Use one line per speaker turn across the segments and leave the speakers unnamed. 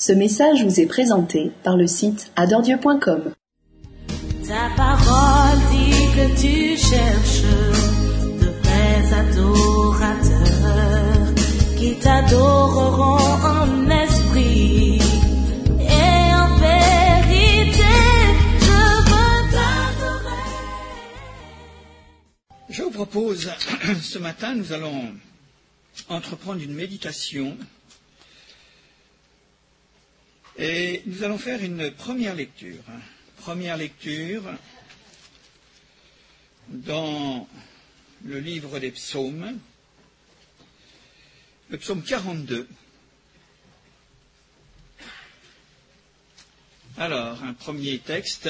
Ce message vous est présenté par le site adoredieu.com.
Ta parole dit que tu cherches de vrais adorateurs qui t'adoreront en esprit et en vérité. Je veux t'adorer.
Je vous propose, ce matin, nous allons entreprendre une méditation et nous allons faire une première lecture. Première lecture dans le livre des psaumes, le psaume 42. Alors, un premier texte,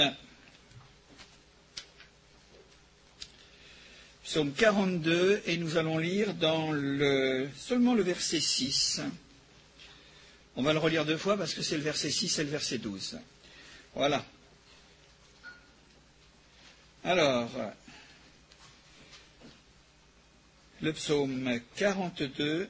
psaume 42, et nous allons lire dans seulement le verset 6. On va le relire deux fois parce que c'est le verset 6 et le verset 12. Voilà. Alors, le psaume 42,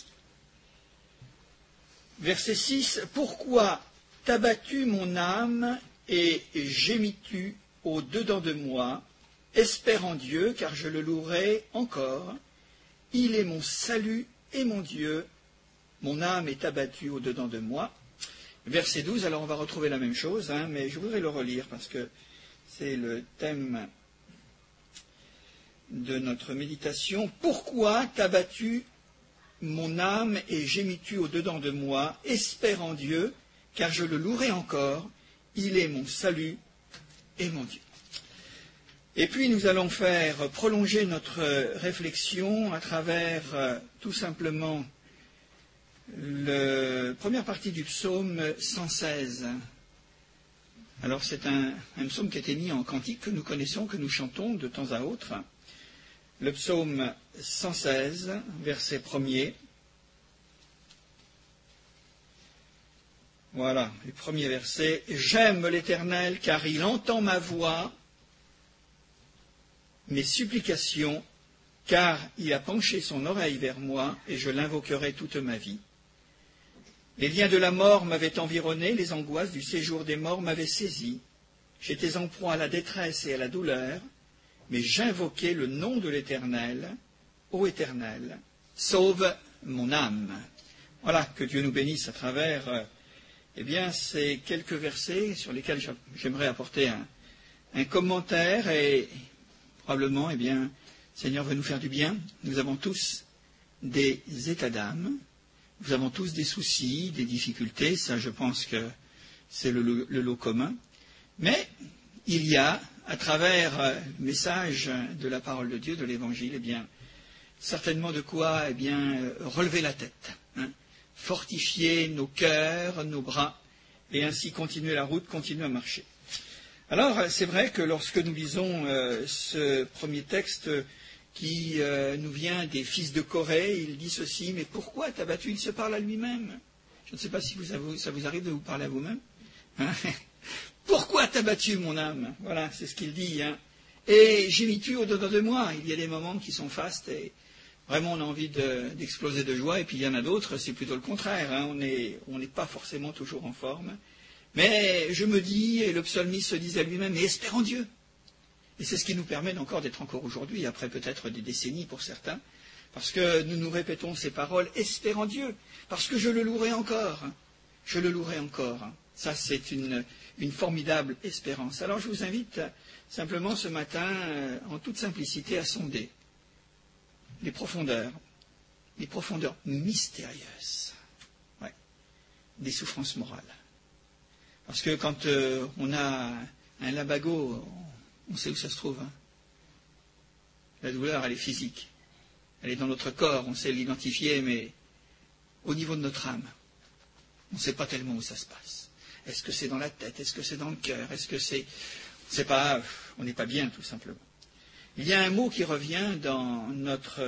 verset 6. « Pourquoi t'as battu mon âme et gémis-tu au-dedans de moi? Espère en Dieu, car je le louerai encore. Il est mon salut et mon Dieu. Mon âme est abattue au-dedans de moi. » Verset 12, alors on va retrouver la même chose, mais je voudrais le relire parce que c'est le thème de notre méditation. « Pourquoi t'as battu mon âme et gémis-tu au-dedans de moi? Espère en Dieu, car je le louerai encore. Il est mon salut et mon Dieu. » Et puis nous allons faire prolonger notre réflexion à travers tout simplement la première partie du psaume 116. Alors c'est un psaume qui a été mis en cantique que nous connaissons, que nous chantons de temps à autre. Le psaume 116, verset 1er. Voilà, le premier verset. « J'aime l'Éternel car il entend ma voix, mes supplications, car il a penché son oreille vers moi et je l'invoquerai toute ma vie. Les liens de la mort m'avaient environné, les angoisses du séjour des morts m'avaient saisi. J'étais en proie à la détresse et à la douleur, mais j'invoquais le nom de l'Éternel. Ô Éternel, sauve mon âme. » Voilà, que Dieu nous bénisse à travers ces quelques versets sur lesquels j'aimerais apporter un commentaire et probablement, le Seigneur veut nous faire du bien. Nous avons tous des états d'âme. Nous avons tous des soucis, des difficultés, ça je pense que c'est le lot commun. Mais il y a, à travers le message de la parole de Dieu, de l'Évangile, certainement de quoi relever la tête, fortifier nos cœurs, nos bras, et ainsi continuer la route, continuer à marcher. Alors c'est vrai que lorsque nous lisons ce premier texte, qui nous vient des fils de Corée, il dit ceci, mais pourquoi t'as battu? Il se parle à lui-même. Je ne sais pas si ça vous arrive de vous parler à vous-même. Pourquoi t'as battu mon âme? Voilà, c'est ce qu'il dit. Et gémis-tu au-dedans de moi? Il y a des moments qui sont fastes et vraiment on a envie d'exploser de joie, et puis il y en a d'autres, c'est plutôt le contraire. On n'est pas forcément toujours en forme. Mais je me dis, et le psalmiste se disait à lui-même, mais espère en Dieu. Et c'est ce qui nous permet d'être encore aujourd'hui, après peut-être des décennies pour certains, parce que nous nous répétons ces paroles, espère en Dieu, parce que je le louerai encore. Je le louerai encore. Ça, c'est une formidable espérance. Alors je vous invite simplement ce matin, en toute simplicité, à sonder les profondeurs mystérieuses des souffrances morales. Parce que quand on a un lumbago, on sait où ça se trouve. La douleur, elle est physique. Elle est dans notre corps, on sait l'identifier, mais au niveau de notre âme, on ne sait pas tellement où ça se passe. Est-ce que c'est dans la tête? Est-ce que c'est dans le cœur? Est-ce que c'est... on n'est pas bien, tout simplement. Il y a un mot qui revient dans notre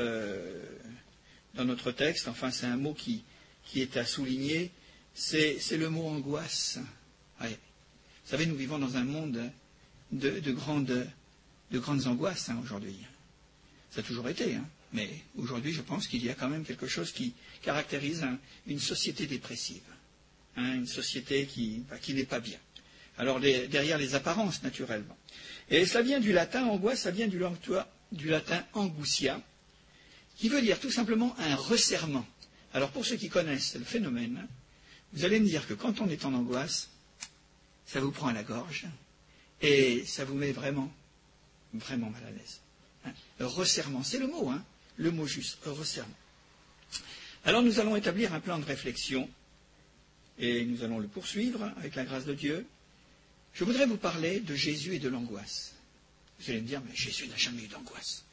texte, enfin c'est un mot qui est à souligner, c'est le mot angoisse. Ouais. Vous savez, nous vivons dans un monde de grandes angoisses aujourd'hui. Ça a toujours été, mais aujourd'hui je pense qu'il y a quand même quelque chose qui caractérise une société dépressive. une société qui n'est pas bien. Alors derrière les apparences, naturellement. Et cela vient du latin, angoisse, ça vient du latin angustia, qui veut dire tout simplement un resserrement. Alors pour ceux qui connaissent le phénomène, vous allez me dire que quand on est en angoisse, ça vous prend à la gorge et ça vous met vraiment, vraiment mal à l'aise. Resserrement, c'est le mot juste, resserrement. Alors nous allons établir un plan de réflexion et nous allons le poursuivre avec la grâce de Dieu. Je voudrais vous parler de Jésus et de l'angoisse. Vous allez me dire, mais Jésus n'a jamais eu d'angoisse.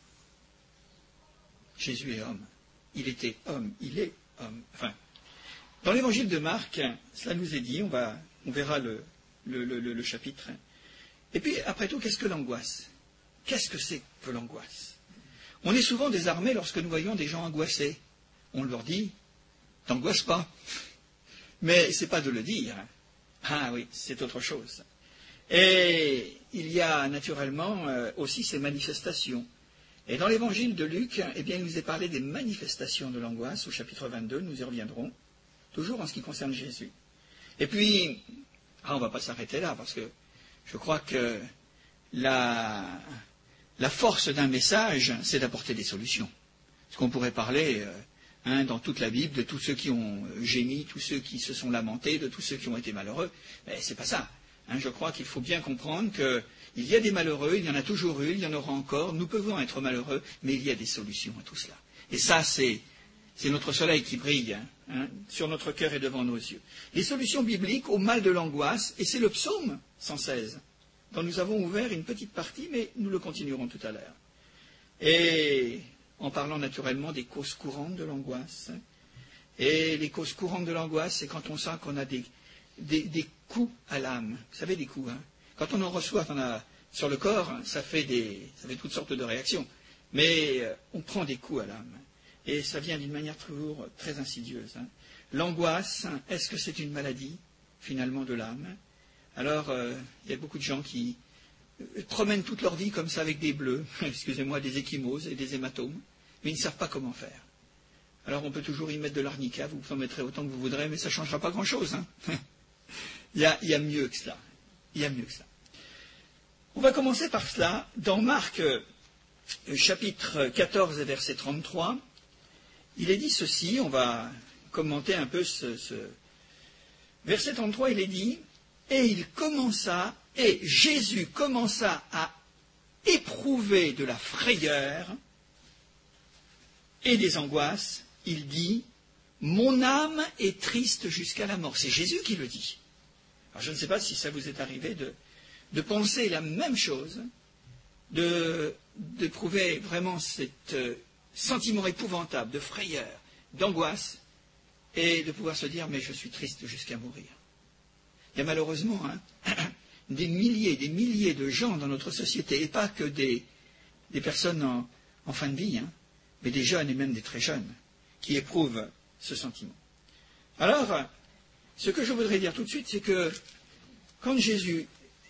Jésus est homme. Il était homme, il est homme. Enfin, dans l'évangile de Marc, cela nous est dit, on verra le chapitre. Et puis, après tout, qu'est-ce que l'angoisse? Qu'est-ce que c'est que l'angoisse? On est souvent désarmés lorsque nous voyons des gens angoissés. On leur dit, t'angoisse pas. Mais ce n'est pas de le dire. Ah oui, c'est autre chose. Et il y a naturellement aussi ces manifestations. Et dans l'évangile de Luc, eh bien, il nous est parlé des manifestations de l'angoisse, au chapitre 22, nous y reviendrons, toujours en ce qui concerne Jésus. Et puis, on ne va pas s'arrêter là, parce que je crois que la force d'un message, c'est d'apporter des solutions. Parce qu'on pourrait parler dans toute la Bible de tous ceux qui ont gémi, tous ceux qui se sont lamentés, de tous ceux qui ont été malheureux. Mais ce n'est pas ça. Je crois qu'il faut bien comprendre qu'il y a des malheureux, il y en a toujours eu, il y en aura encore. Nous pouvons être malheureux, mais il y a des solutions à tout cela. Et ça, c'est notre soleil qui brille sur notre cœur et devant nos yeux. Les solutions bibliques au mal de l'angoisse, et c'est le psaume 116, dont nous avons ouvert une petite partie, mais nous le continuerons tout à l'heure. Et en parlant naturellement des causes courantes de l'angoisse. Et les causes courantes de l'angoisse, c'est quand on sent qu'on a des coups à l'âme. Vous savez, des coups. Quand on en reçoit sur le corps, ça fait toutes sortes de réactions. Mais on prend des coups à l'âme. Et ça vient d'une manière toujours très insidieuse. L'angoisse, est-ce que c'est une maladie, finalement, de l'âme? Alors, il y a beaucoup de gens qui promènent toute leur vie comme ça avec des bleus, excusez-moi, des ecchymoses et des hématomes, mais ils ne savent pas comment faire. Alors on peut toujours y mettre de l'arnica, vous en mettrez autant que vous voudrez, mais ça ne changera pas grand-chose. Il y a mieux que cela. Il y a mieux que ça. On va commencer par cela. Dans Marc, chapitre 14, verset 33, il est dit ceci, on va commenter un peu ce verset 33, il est dit, et Jésus commença à éprouver de la frayeur et des angoisses. Il dit, mon âme est triste jusqu'à la mort. C'est Jésus qui le dit. Alors je ne sais pas si ça vous est arrivé de penser la même chose, d'éprouver vraiment cet sentiment épouvantable de frayeur, d'angoisse, et de pouvoir se dire, mais je suis triste jusqu'à mourir. Il y a malheureusement des milliers de gens dans notre société, et pas que des personnes en fin de vie, mais des jeunes et même des très jeunes, qui éprouvent ce sentiment. Alors, ce que je voudrais dire tout de suite, c'est que quand Jésus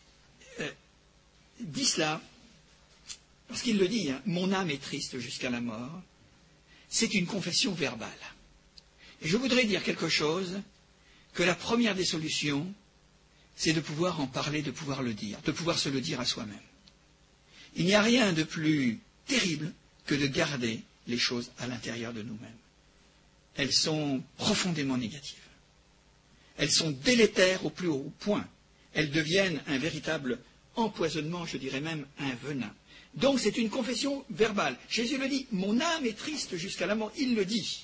dit cela, parce qu'il le dit, mon âme est triste jusqu'à la mort, c'est une confession verbale. Et je voudrais dire quelque chose, que la première des solutions, c'est de pouvoir en parler, de pouvoir le dire, de pouvoir se le dire à soi-même. Il n'y a rien de plus terrible que de garder les choses à l'intérieur de nous-mêmes. Elles sont profondément négatives. Elles sont délétères au plus haut point. Elles deviennent un véritable empoisonnement, je dirais même un venin. Donc c'est une confession verbale. Jésus le dit, mon âme est triste jusqu'à la mort. Il le dit.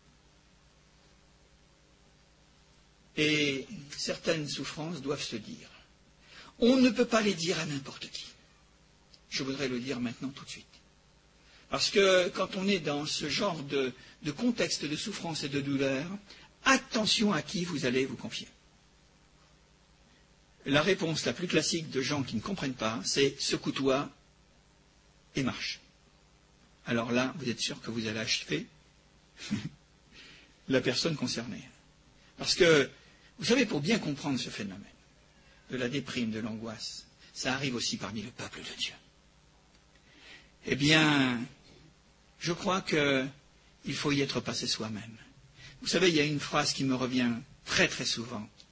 Et certaines souffrances doivent se dire. On ne peut pas les dire à n'importe qui. Je voudrais le dire maintenant tout de suite. Parce que quand on est dans ce genre de contexte de souffrance et de douleur, attention à qui vous allez vous confier. La réponse la plus classique de gens qui ne comprennent pas, c'est secoue-toi et marche. Alors là, vous êtes sûr que vous allez achever la personne concernée. Parce que, vous savez, pour bien comprendre ce phénomène de la déprime, de l'angoisse, ça arrive aussi parmi le peuple de Dieu. Eh bien, je crois qu'il faut y être passé soi-même. Vous savez, il y a une phrase qui me revient très très souvent.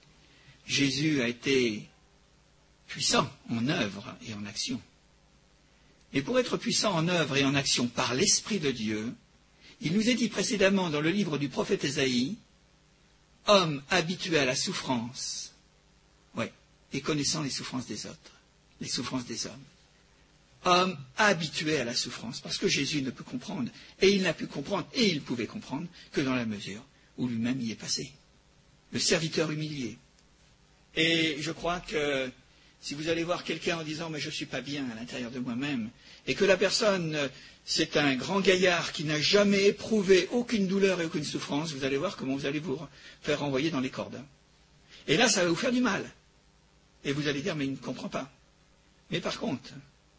Jésus a été puissant en œuvre et en action. Et pour être puissant en œuvre et en action par l'Esprit de Dieu, il nous est dit précédemment dans le livre du prophète Ésaïe, « Homme habitué à la souffrance, et connaissant les souffrances des autres, les souffrances des hommes. » Homme habitué à la souffrance, parce que Jésus ne peut comprendre, et il n'a pu comprendre, et il pouvait comprendre, que dans la mesure où lui-même y est passé. Le serviteur humilié. Et je crois que si vous allez voir quelqu'un en disant « mais je ne suis pas bien à l'intérieur de moi-même », et que la personne, c'est un grand gaillard qui n'a jamais éprouvé aucune douleur et aucune souffrance, vous allez voir comment vous allez vous faire renvoyer dans les cordes. Et là, ça va vous faire du mal. Et vous allez dire « mais il ne comprend pas ». Mais par contre,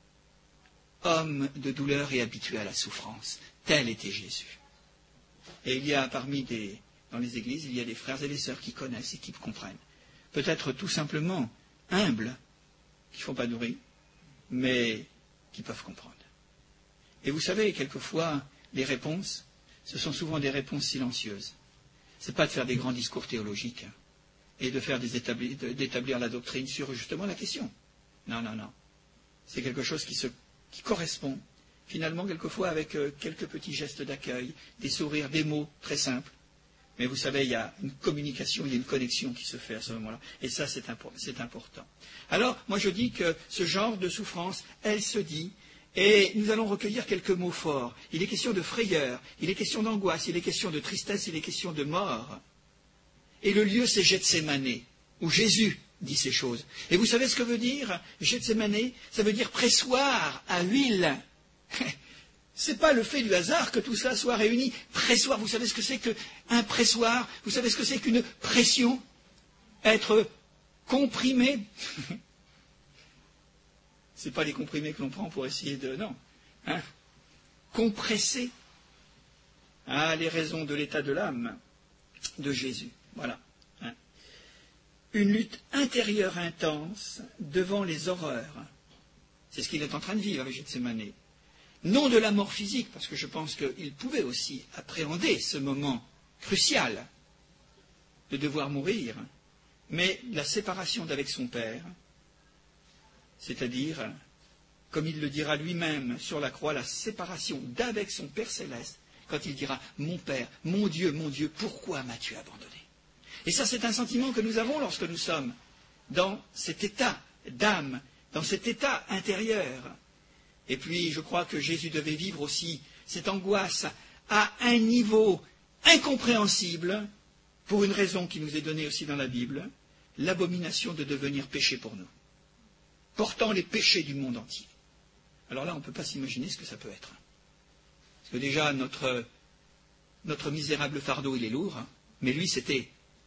homme de douleur et habitué à la souffrance, tel était Jésus. Et il y a dans les églises, il y a des frères et des sœurs qui connaissent et qui comprennent. Peut-être tout simplement humbles, qui ne font pas de bruit, mais qui peuvent comprendre. Et vous savez, quelquefois, les réponses, ce sont souvent des réponses silencieuses. Ce n'est pas de faire des grands discours théologiques et de faire d'établir la doctrine sur justement la question. Non. C'est quelque chose qui correspond finalement quelquefois avec quelques petits gestes d'accueil, des sourires, des mots très simples. Mais vous savez, il y a une communication, il y a une connexion qui se fait à ce moment-là. Et ça, c'est important. Alors, moi je dis que ce genre de souffrance, elle se dit, et nous allons recueillir quelques mots forts. Il est question de frayeur, il est question d'angoisse, il est question de tristesse, il est question de mort. Et le lieu, c'est Gethsémane, où Jésus dit ces choses. Et vous savez ce que veut dire Gethsémane? Ça veut dire pressoir à huile. Ce n'est pas le fait du hasard que tout cela soit réuni. Pressoir, vous savez ce que c'est qu'un pressoir? Vous savez ce que c'est qu'une pression? Être comprimé. Ce n'est pas les comprimés que l'on prend pour essayer de... Non. Compressé. Les raisons de l'état de l'âme de Jésus. Voilà. Une lutte intérieure intense devant les horreurs. C'est ce qu'il est en train de vivre avec Gethsémane. Non de la mort physique, parce que je pense qu'il pouvait aussi appréhender ce moment crucial de devoir mourir, mais la séparation d'avec son Père, c'est-à-dire, comme il le dira lui-même sur la croix, la séparation d'avec son Père céleste, quand il dira « Mon Père, mon Dieu, pourquoi m'as-tu abandonné ?» Et ça, c'est un sentiment que nous avons lorsque nous sommes dans cet état d'âme, dans cet état intérieur. Et puis, je crois que Jésus devait vivre aussi cette angoisse à un niveau incompréhensible, pour une raison qui nous est donnée aussi dans la Bible, l'abomination de devenir péché pour nous, portant les péchés du monde entier. Alors là, on ne peut pas s'imaginer ce que ça peut être. Parce que déjà, notre misérable fardeau, il est lourd, mais lui, c'était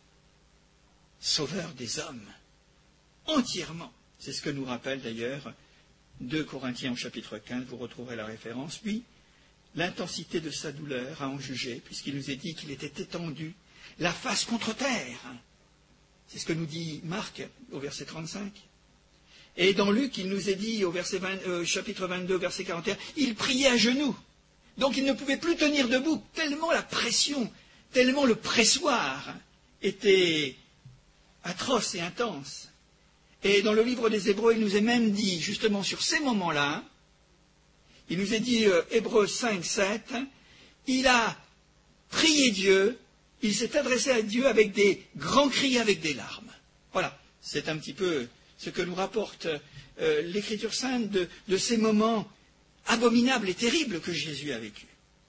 sauveur des hommes, entièrement. C'est ce que nous rappelle d'ailleurs 2 Corinthiens au chapitre 15, vous retrouverez la référence. Puis, l'intensité de sa douleur à en juger, puisqu'il nous est dit qu'il était étendu, la face contre terre. C'est ce que nous dit Marc au verset 35. Et dans Luc, il nous est dit au chapitre 22, verset 41, il priait à genoux. Donc il ne pouvait plus tenir debout, tellement la pression, tellement le pressoir était atroce et intense. Et dans le livre des Hébreux, il nous est même dit, justement sur ces moments-là, il nous est dit, Hébreux 5, 7, il a prié Dieu, il s'est adressé à Dieu avec des grands cris, avec des larmes. Voilà, c'est un petit peu ce que nous rapporte l'Écriture sainte de ces moments abominables et terribles que Jésus a vécu.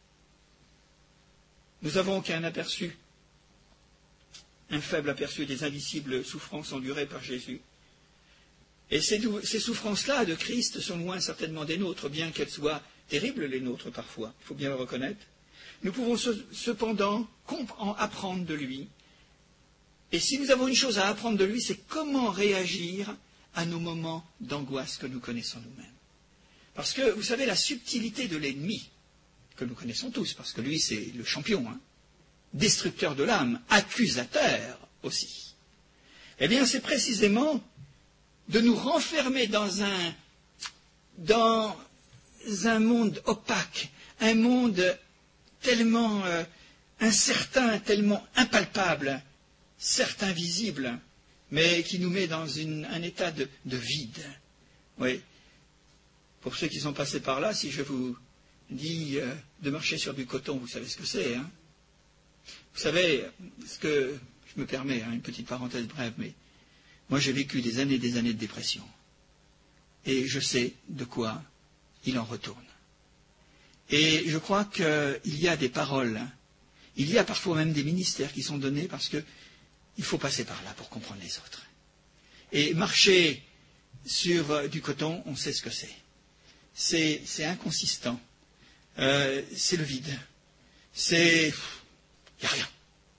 Nous n'avons qu'un aperçu, un faible aperçu des indicibles souffrances endurées par Jésus. Et ces souffrances-là de Christ sont loin certainement des nôtres, bien qu'elles soient terribles les nôtres parfois, il faut bien le reconnaître. Nous pouvons cependant apprendre de lui. Et si nous avons une chose à apprendre de lui, c'est comment réagir à nos moments d'angoisse que nous connaissons nous-mêmes. Parce que, vous savez, la subtilité de l'ennemi, que nous connaissons tous, parce que lui c'est le champion, destructeur de l'âme, accusateur aussi, eh bien c'est précisément de nous renfermer dans un monde opaque, un monde tellement incertain, tellement impalpable, certes invisible, mais qui nous met dans un état de vide. Oui. Pour ceux qui sont passés par là, si je vous dis de marcher sur du coton, vous savez ce que c'est, hein? Vous savez, ce que je me permets, une petite parenthèse brève, mais moi j'ai vécu des années de dépression. Et je sais de quoi il en retourne. Et je crois qu'il y a des paroles, il y a parfois même des ministères qui sont donnés parce qu'il faut passer par là pour comprendre les autres. Et marcher sur du coton, on sait ce que c'est. C'est inconsistant. C'est le vide. Il n'y a rien.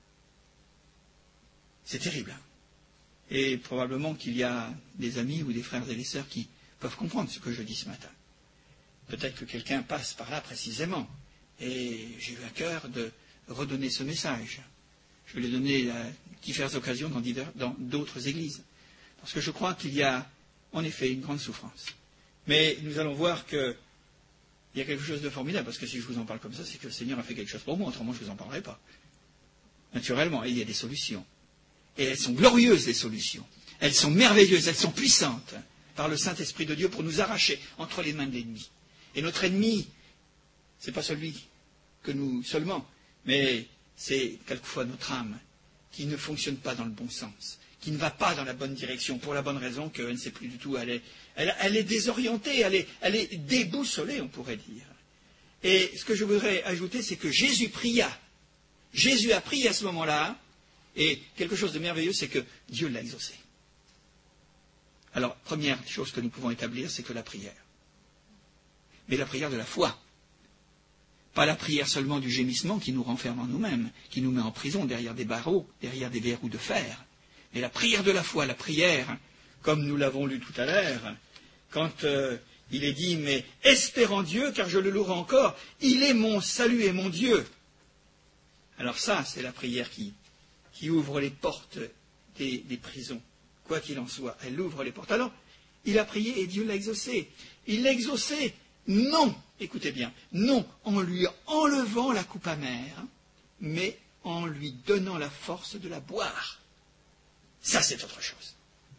C'est terrible. Et probablement qu'il y a des amis ou des frères et des sœurs qui peuvent comprendre ce que je dis ce matin. Peut-être que quelqu'un passe par là précisément. Et j'ai eu à cœur de redonner ce message. Je l'ai donné à diverses occasions dans d'autres églises. Parce que je crois qu'il y a en effet une grande souffrance. Mais nous allons voir qu'il y a quelque chose de formidable. Parce que si je vous en parle comme ça, c'est que le Seigneur a fait quelque chose pour moi. Autrement, je ne vous en parlerai pas. Naturellement, il y a des solutions. Et elles sont glorieuses, les solutions. Elles sont merveilleuses, elles sont puissantes par le Saint-Esprit de Dieu pour nous arracher entre les mains de l'ennemi. Et notre ennemi, ce n'est pas celui que nous seulement, mais c'est quelquefois notre âme qui ne fonctionne pas dans le bon sens, qui ne va pas dans la bonne direction, pour la bonne raison qu'elle ne sait plus du tout, elle est désorientée, elle est déboussolée, on pourrait dire. Et ce que je voudrais ajouter, c'est que Jésus pria. Jésus a prié à ce moment-là, et quelque chose de merveilleux, c'est que Dieu l'a exaucé. Alors, première chose que nous pouvons établir, c'est que la prière. Mais la prière de la foi. Pas la prière seulement du gémissement qui nous renferme en nous-mêmes, qui nous met en prison derrière des barreaux, derrière des verrous de fer. Mais la prière de la foi, la prière, comme nous l'avons lu tout à l'heure, quand il est dit, mais espère en Dieu, car je le louerai encore, il est mon salut et mon Dieu. Alors ça, c'est la prière qui ouvre les portes des prisons. Quoi qu'il en soit, elle ouvre les portes. Alors, il a prié et Dieu l'a exaucé. Il l'a exaucé, non, écoutez bien, non en lui enlevant la coupe amère, mais en lui donnant la force de la boire. Ça, c'est autre chose.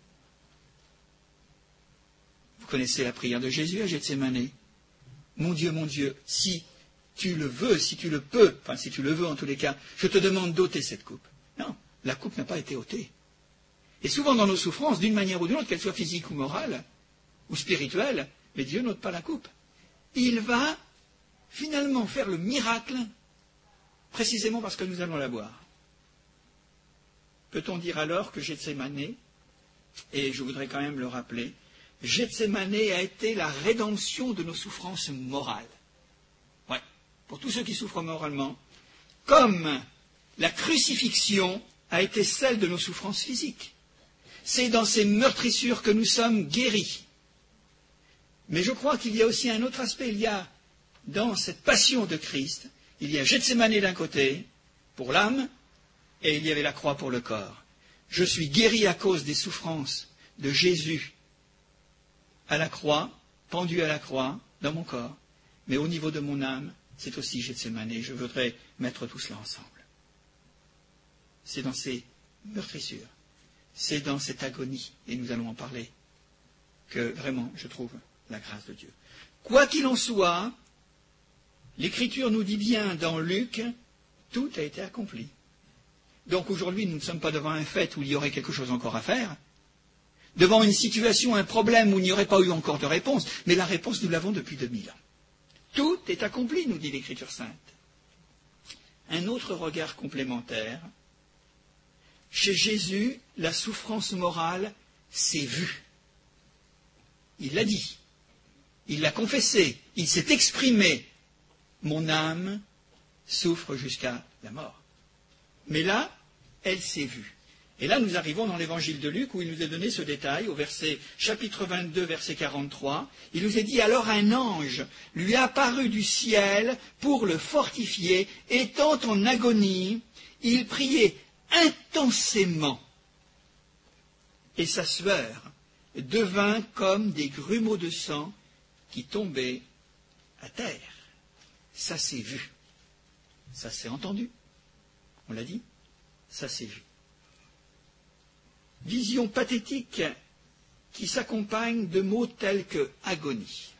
Vous connaissez la prière de Jésus à Gethsémanée. Mon Dieu, si tu le veux, si tu le peux, enfin si tu le veux en tous les cas, je te demande d'ôter cette coupe. Non, la coupe n'a pas été ôtée. Et souvent dans nos souffrances, d'une manière ou d'une autre, qu'elle soit physique ou morale, ou spirituelle, mais Dieu n'ôte pas la coupe. Il va finalement faire le miracle, précisément parce que nous allons la boire. Peut-on dire alors que Gethsémanée, et je voudrais quand même le rappeler, Gethsémanée a été la rédemption de nos souffrances morales. Ouais, pour tous ceux qui souffrent moralement, comme la crucifixion a été celle de nos souffrances physiques. C'est dans ces meurtrissures que nous sommes guéris. Mais je crois qu'il y a aussi un autre aspect. Il y a, dans cette passion de Christ, il y a Gethsémanée d'un côté, pour l'âme, et il y avait la croix pour le corps. Je suis guéri à cause des souffrances de Jésus à la croix, pendu à la croix, dans mon corps. Mais au niveau de mon âme, c'est aussi Gethsémanée. Je voudrais mettre tout cela ensemble. C'est dans ces meurtrissures, c'est dans cette agonie, et nous allons en parler, que vraiment je trouve la grâce de Dieu. Quoi qu'il en soit, l'Écriture nous dit bien dans Luc, tout a été accompli. Donc aujourd'hui, nous ne sommes pas devant un fait où il y aurait quelque chose encore à faire, devant une situation, un problème où il n'y aurait pas eu encore de réponse, mais la réponse, nous l'avons depuis 2000 ans. Tout est accompli, nous dit l'Écriture sainte. Un autre regard complémentaire. Chez Jésus, la souffrance morale s'est vue. Il l'a dit, il l'a confessé, il s'est exprimé. Mon âme souffre jusqu'à la mort. Mais là, elle s'est vue. Et là, nous arrivons dans l'évangile de Luc où il nous est donné ce détail, au chapitre 22, verset 43. Il nous est dit, alors un ange lui apparut du ciel pour le fortifier, étant en agonie, il priait intensément, et sa sueur devint comme des grumeaux de sang qui tombaient à terre. Ça s'est vu, ça s'est entendu, on l'a dit, ça s'est vu. vision pathétique qui s'accompagne de mots tels que agonie.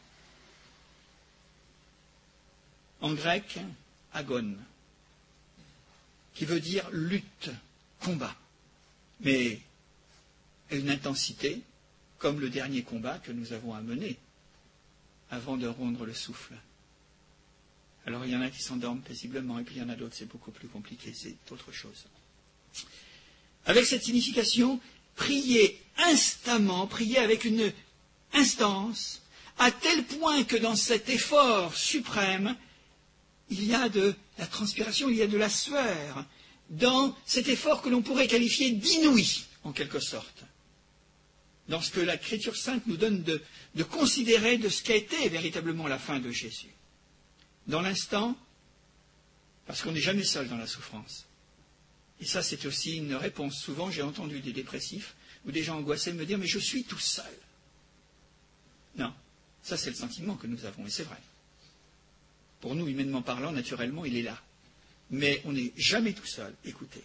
En grec, agon, qui veut dire lutte, combat, mais à une intensité comme le dernier combat que nous avons à mener avant de rendre le souffle. Alors il y en a qui s'endorment paisiblement, et puis il y en a d'autres, c'est beaucoup plus compliqué, c'est autre chose. Avec cette signification, prier instamment, prier avec une instance, à tel point que dans cet effort suprême, il y a de la transpiration, il y a de la sueur, dans cet effort que l'on pourrait qualifier d'inouï, en quelque sorte, dans ce que l'Écriture sainte nous donne de considérer de ce qu'a été véritablement la fin de Jésus. Dans l'instant, parce qu'on n'est jamais seul dans la souffrance. Et ça, c'est aussi une réponse. Souvent, j'ai entendu des dépressifs ou des gens angoissés me dire « mais je suis tout seul ». Non, ça c'est le sentiment que nous avons, et c'est vrai. Pour nous, humainement parlant, naturellement, il est là. Mais on n'est jamais tout seul. Écoutez.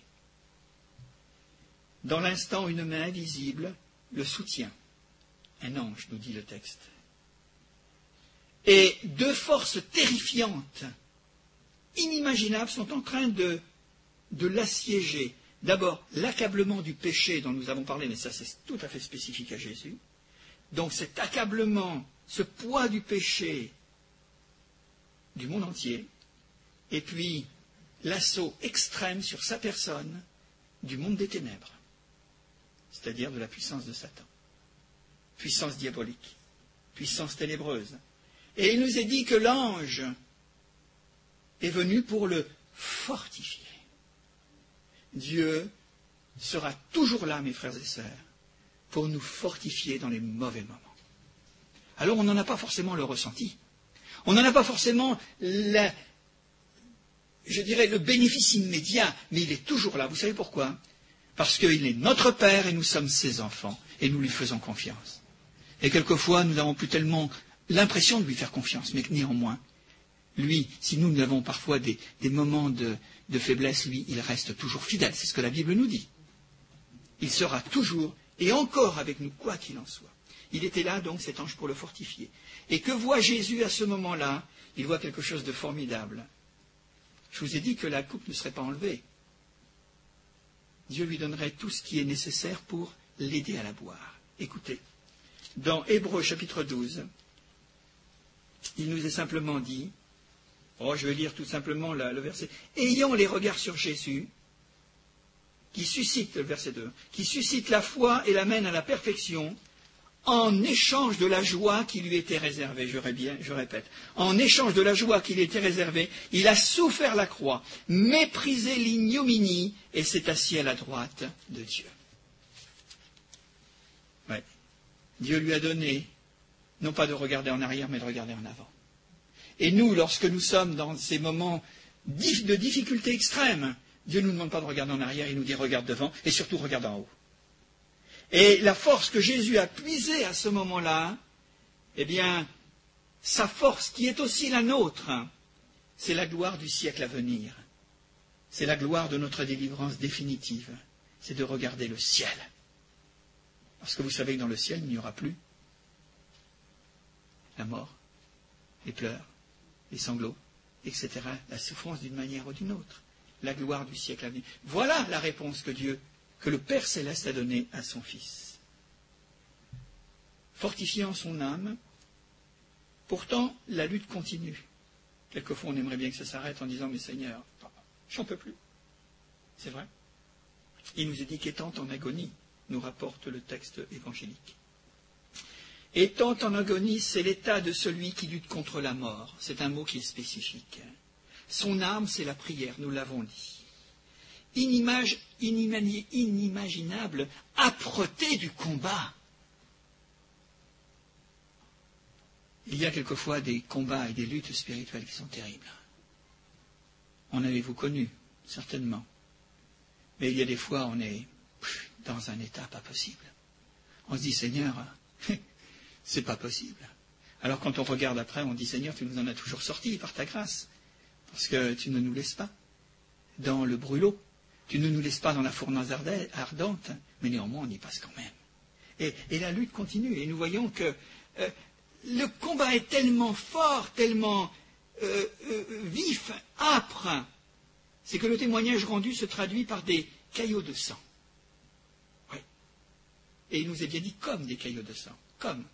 Dans l'instant, une main invisible le soutient. Un ange, nous dit le texte. Et deux forces terrifiantes, inimaginables, sont en train de l'assiéger. D'abord, l'accablement du péché dont nous avons parlé, mais ça c'est tout à fait spécifique à Jésus. Donc cet accablement, ce poids du péché du monde entier, et puis l'assaut extrême sur sa personne du monde des ténèbres, c'est-à-dire de la puissance de Satan, puissance diabolique, puissance ténébreuse. Et il nous est dit que l'ange est venu pour le fortifier. Dieu sera toujours là, mes frères et sœurs, pour nous fortifier dans les mauvais moments. Alors on n'en a pas forcément le ressenti. On n'en a pas forcément le bénéfice immédiat, mais il est toujours là. Vous savez pourquoi? Parce qu'il est notre Père et nous sommes ses enfants, et nous lui faisons confiance. Et quelquefois, nous n'avons plus tellement l'impression de lui faire confiance, mais que néanmoins, lui, si nous avons parfois des moments de faiblesse, lui, il reste toujours fidèle. C'est ce que la Bible nous dit. Il sera toujours et encore avec nous, quoi qu'il en soit. Il était là, donc, cet ange pour le fortifier. Et que voit Jésus à ce moment-là? Il voit quelque chose de formidable. Je vous ai dit que la coupe ne serait pas enlevée. Dieu lui donnerait tout ce qui est nécessaire pour l'aider à la boire. Écoutez, dans Hébreux chapitre 12, il nous est simplement dit, je vais lire tout simplement le verset, ayant les regards sur Jésus, qui suscite, le verset 2, qui suscite la foi et l'amène à la perfection, en échange de la joie qui lui était réservée, je répète, en échange de la joie qui lui était réservée, il a souffert la croix, méprisé l'ignominie, et s'est assis à la droite de Dieu. Ouais. Dieu lui a donné, non pas de regarder en arrière, mais de regarder en avant. Et nous, lorsque nous sommes dans ces moments de difficulté extrême, Dieu ne nous demande pas de regarder en arrière, il nous dit regarde devant, et surtout regarde en haut. Et la force que Jésus a puisée à ce moment-là, eh bien, sa force qui est aussi la nôtre, c'est la gloire du siècle à venir. C'est la gloire de notre délivrance définitive. C'est de regarder le ciel. Parce que vous savez que dans le ciel, il n'y aura plus la mort, les pleurs, les sanglots, etc. La souffrance d'une manière ou d'une autre. La gloire du siècle à venir. Voilà la réponse que le Père Céleste a donnée à son Fils. Fortifiant son âme, pourtant la lutte continue. Quelquefois on aimerait bien que ça s'arrête en disant « Mais Seigneur, j'en peux plus ». C'est vrai. Il nous est dit qu'étant en agonie, nous rapporte le texte évangélique. Étant en agonie, c'est l'état de celui qui lutte contre la mort. C'est un mot qui est spécifique. Son arme, c'est la prière, nous l'avons dit. Inimaginable âpreté du combat. Il y a quelquefois des combats et des luttes spirituelles qui sont terribles. En avez-vous connu, certainement. Mais il y a des fois, on est dans un état pas possible. On se dit, Seigneur, c'est pas possible. Alors quand on regarde après, on dit, Seigneur, tu nous en as toujours sortis par ta grâce, parce que tu ne nous laisses pas dans le brûlot. Tu ne nous laisses pas dans la fournaise ardente, mais néanmoins on y passe quand même. Et la lutte continue, et nous voyons que le combat est tellement fort, tellement vif, âpre, c'est que le témoignage rendu se traduit par des caillots de sang. Oui. Et il nous est bien dit comme des caillots de sang, comme,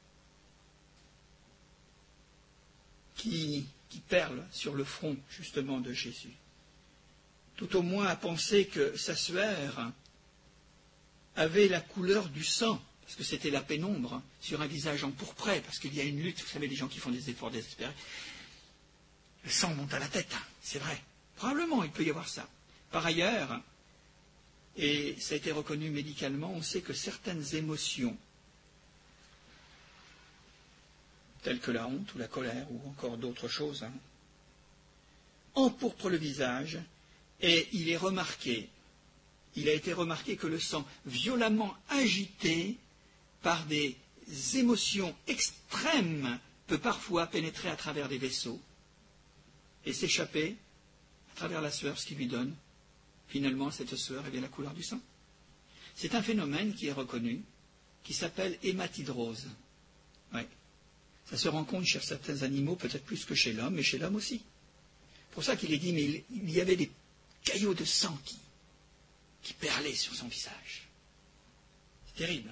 qui perlent sur le front justement de Jésus. Tout au moins à penser que sa sueur avait la couleur du sang, parce que c'était la pénombre sur un visage empourpré, parce qu'il y a une lutte, vous savez, les gens qui font des efforts désespérés. Le sang monte à la tête, c'est vrai. Probablement, il peut y avoir ça. Par ailleurs, et ça a été reconnu médicalement, on sait que certaines émotions, telles que la honte ou la colère ou encore d'autres choses, empourprent le visage, et il a été remarqué que le sang violemment agité par des émotions extrêmes peut parfois pénétrer à travers des vaisseaux et s'échapper à travers la sueur, ce qui lui donne finalement cette sueur et bien la couleur du sang. C'est un phénomène qui est reconnu, qui s'appelle hématidrose. Oui. Ça se rencontre chez certains animaux, peut-être plus que chez l'homme, mais chez l'homme aussi. C'est pour ça qu'il est dit, mais il y avait des caillots de sang qui perlaient sur son visage. C'est terrible.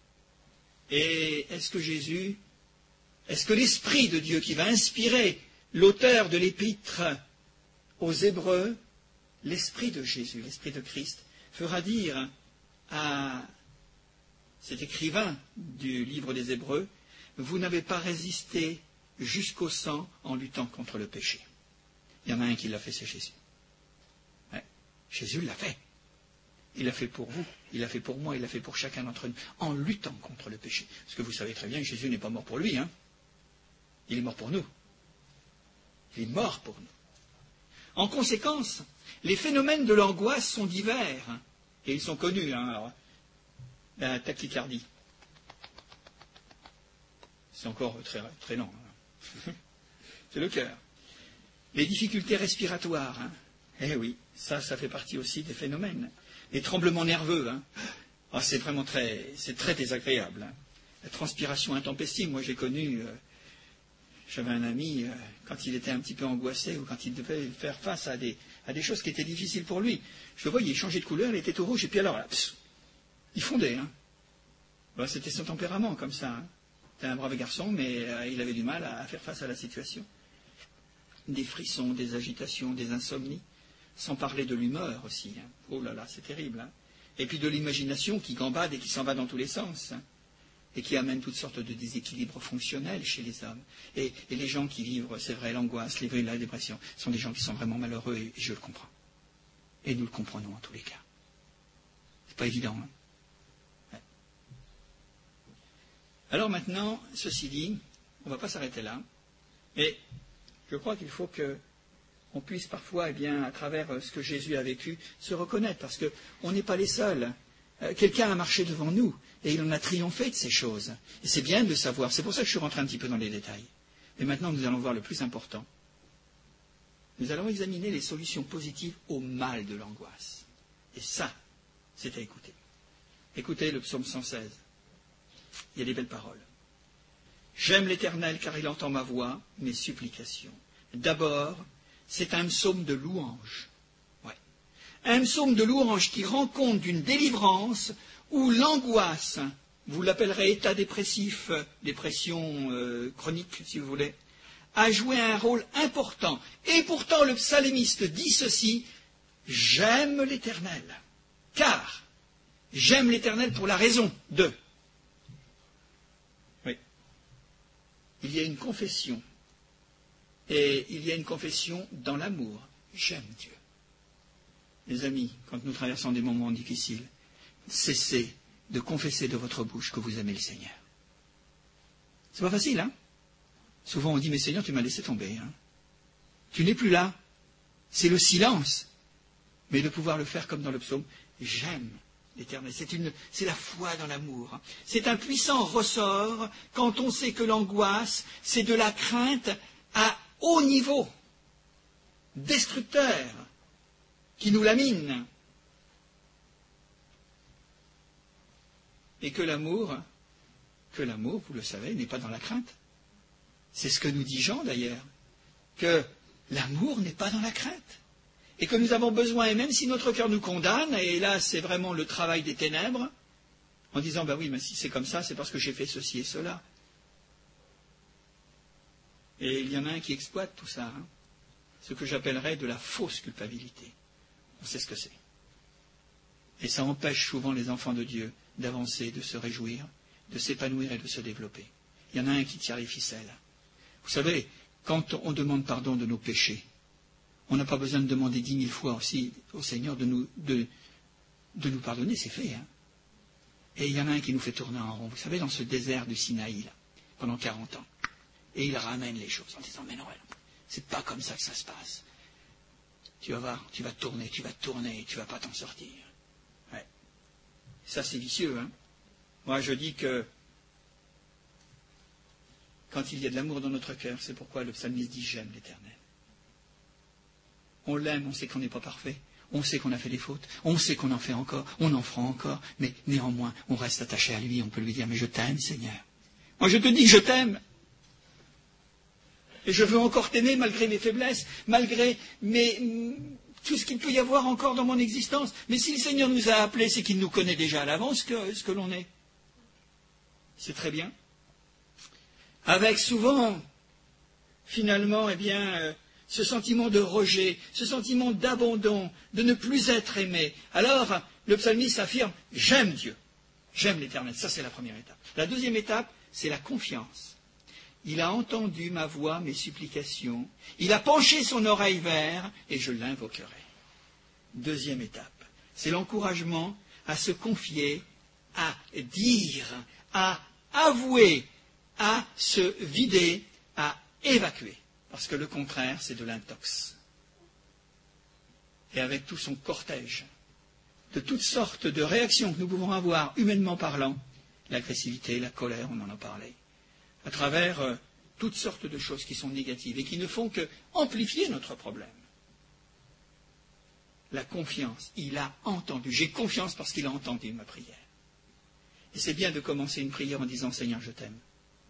Et est-ce que l'Esprit de Dieu qui va inspirer l'auteur de l'épître aux Hébreux, l'Esprit de Jésus, l'Esprit de Christ, fera dire à cet écrivain du livre des Hébreux, vous n'avez pas résisté jusqu'au sang en luttant contre le péché. Il y en a un qui l'a fait, c'est Jésus. Ouais. Jésus l'a fait. Il l'a fait pour vous, il l'a fait pour moi, il l'a fait pour chacun d'entre nous, en luttant contre le péché. Parce que vous savez très bien que Jésus n'est pas mort pour lui, Il est mort pour nous. Il est mort pour nous. En conséquence, les phénomènes de l'angoisse sont divers, et ils sont connus. Alors, la tachycardie, c'est encore très, très lent. C'est le cœur. Les difficultés respiratoires, eh oui, ça fait partie aussi des phénomènes. Les tremblements nerveux, c'est vraiment c'est très désagréable. La transpiration intempestive, moi j'ai connu, j'avais un ami, quand il était un petit peu angoissé ou quand il devait faire face à des choses qui étaient difficiles pour lui, je le voyais changer de couleur, il était tout rouge, et puis alors là, il fondait. C'était son tempérament comme ça. C'était un brave garçon, mais il avait du mal à faire face à la situation. Des frissons, des agitations, des insomnies, sans parler de l'humeur aussi. Oh là là, c'est terrible. Et puis de l'imagination qui gambade et qui s'en va dans tous les sens, et qui amène toutes sortes de déséquilibres fonctionnels chez les hommes. Et les gens qui vivent, c'est vrai, l'angoisse, la dépression, sont des gens qui sont vraiment malheureux, et je le comprends. Et nous le comprenons en tous les cas. C'est pas évident. Ouais. Alors maintenant, ceci dit, on ne va pas s'arrêter là, mais je crois qu'il faut qu'on puisse parfois, à travers ce que Jésus a vécu, se reconnaître, parce qu'on n'est pas les seuls. Quelqu'un a marché devant nous, et il en a triomphé de ces choses. Et c'est bien de le savoir. C'est pour ça que je suis rentré un petit peu dans les détails. Mais maintenant, nous allons voir le plus important. Nous allons examiner les solutions positives au mal de l'angoisse. Et ça, c'est à écouter. Écoutez le psaume 116. Il y a des belles paroles. J'aime l'Éternel car il entend ma voix, mes supplications. D'abord, c'est un psaume de louange. Ouais. Un psaume de louange qui rend compte d'une délivrance où l'angoisse, vous l'appellerez état dépressif, dépression chronique si vous voulez, a joué un rôle important. Et pourtant le psalmiste dit ceci, j'aime l'Éternel, car j'aime l'Éternel pour la raison de. Oui. Il y a une confession. Et il y a une confession dans l'amour. J'aime Dieu. Les amis, quand nous traversons des moments difficiles, cessez de confesser de votre bouche que vous aimez le Seigneur. C'est pas facile, Souvent on dit, mais Seigneur, tu m'as laissé tomber. Tu n'es plus là. C'est le silence. Mais de pouvoir le faire comme dans le psaume, j'aime l'Éternel. C'est la foi dans l'amour. C'est un puissant ressort quand on sait que l'angoisse, c'est de la crainte à haut niveau, destructeur, qui nous lamine Et que l'amour, vous le savez, n'est pas dans la crainte. C'est ce que nous dit Jean d'ailleurs, que l'amour n'est pas dans la crainte. Et que nous avons besoin, et même si notre cœur nous condamne, et là c'est vraiment le travail des ténèbres, en disant, ben oui, mais si c'est comme ça, c'est parce que j'ai fait ceci et cela. Et il y en a un qui exploite tout ça, hein, ce que j'appellerais de la fausse culpabilité. On sait ce que c'est. Et ça empêche souvent les enfants de Dieu d'avancer, de se réjouir, de s'épanouir et de se développer. Il y en a un qui tire les ficelles. Vous savez, quand on demande pardon de nos péchés, on n'a pas besoin de demander 10 000 fois aussi au Seigneur de nous pardonner, c'est fait. Hein. Et il y en a un qui nous fait tourner en rond. Vous savez, dans ce désert du Sinaï, là, pendant 40 ans. Et il ramène les choses en disant, mais non, c'est pas comme ça que ça se passe. Tu vas voir, tu vas tourner, et tu vas pas t'en sortir. Ouais. Ça, c'est vicieux. Hein. Moi, je dis que quand il y a de l'amour dans notre cœur, c'est pourquoi le psalmiste dit, j'aime l'Éternel. On l'aime, on sait qu'on n'est pas parfait, on sait qu'on a fait des fautes, on sait qu'on en fait encore, on en fera encore, mais néanmoins, on reste attaché à lui, on peut lui dire, mais je t'aime, Seigneur. Moi, je te dis que je t'aime. Et je veux encore t'aimer malgré mes faiblesses, malgré tout ce qu'il peut y avoir encore dans mon existence. Mais si le Seigneur nous a appelés, c'est qu'il nous connaît déjà à l'avance ce que l'on est. C'est très bien. Avec souvent, finalement, ce sentiment de rejet, ce sentiment d'abandon, de ne plus être aimé. Alors, le psalmiste affirme, j'aime Dieu, j'aime l'Éternel. Ça, c'est la première étape. La deuxième étape, c'est la confiance. Il a entendu ma voix, mes supplications. Il a penché son oreille vers, et je l'invoquerai. Deuxième étape, c'est l'encouragement à se confier, à dire, à avouer, à se vider, à évacuer. Parce que le contraire, c'est de l'intox. Et avec tout son cortège de toutes sortes de réactions que nous pouvons avoir, humainement parlant, l'agressivité, la colère, on en a parlé, à travers toutes sortes de choses qui sont négatives et qui ne font que amplifier notre problème. La confiance, il a entendu. J'ai confiance parce qu'il a entendu ma prière. Et c'est bien de commencer une prière en disant, Seigneur, je t'aime.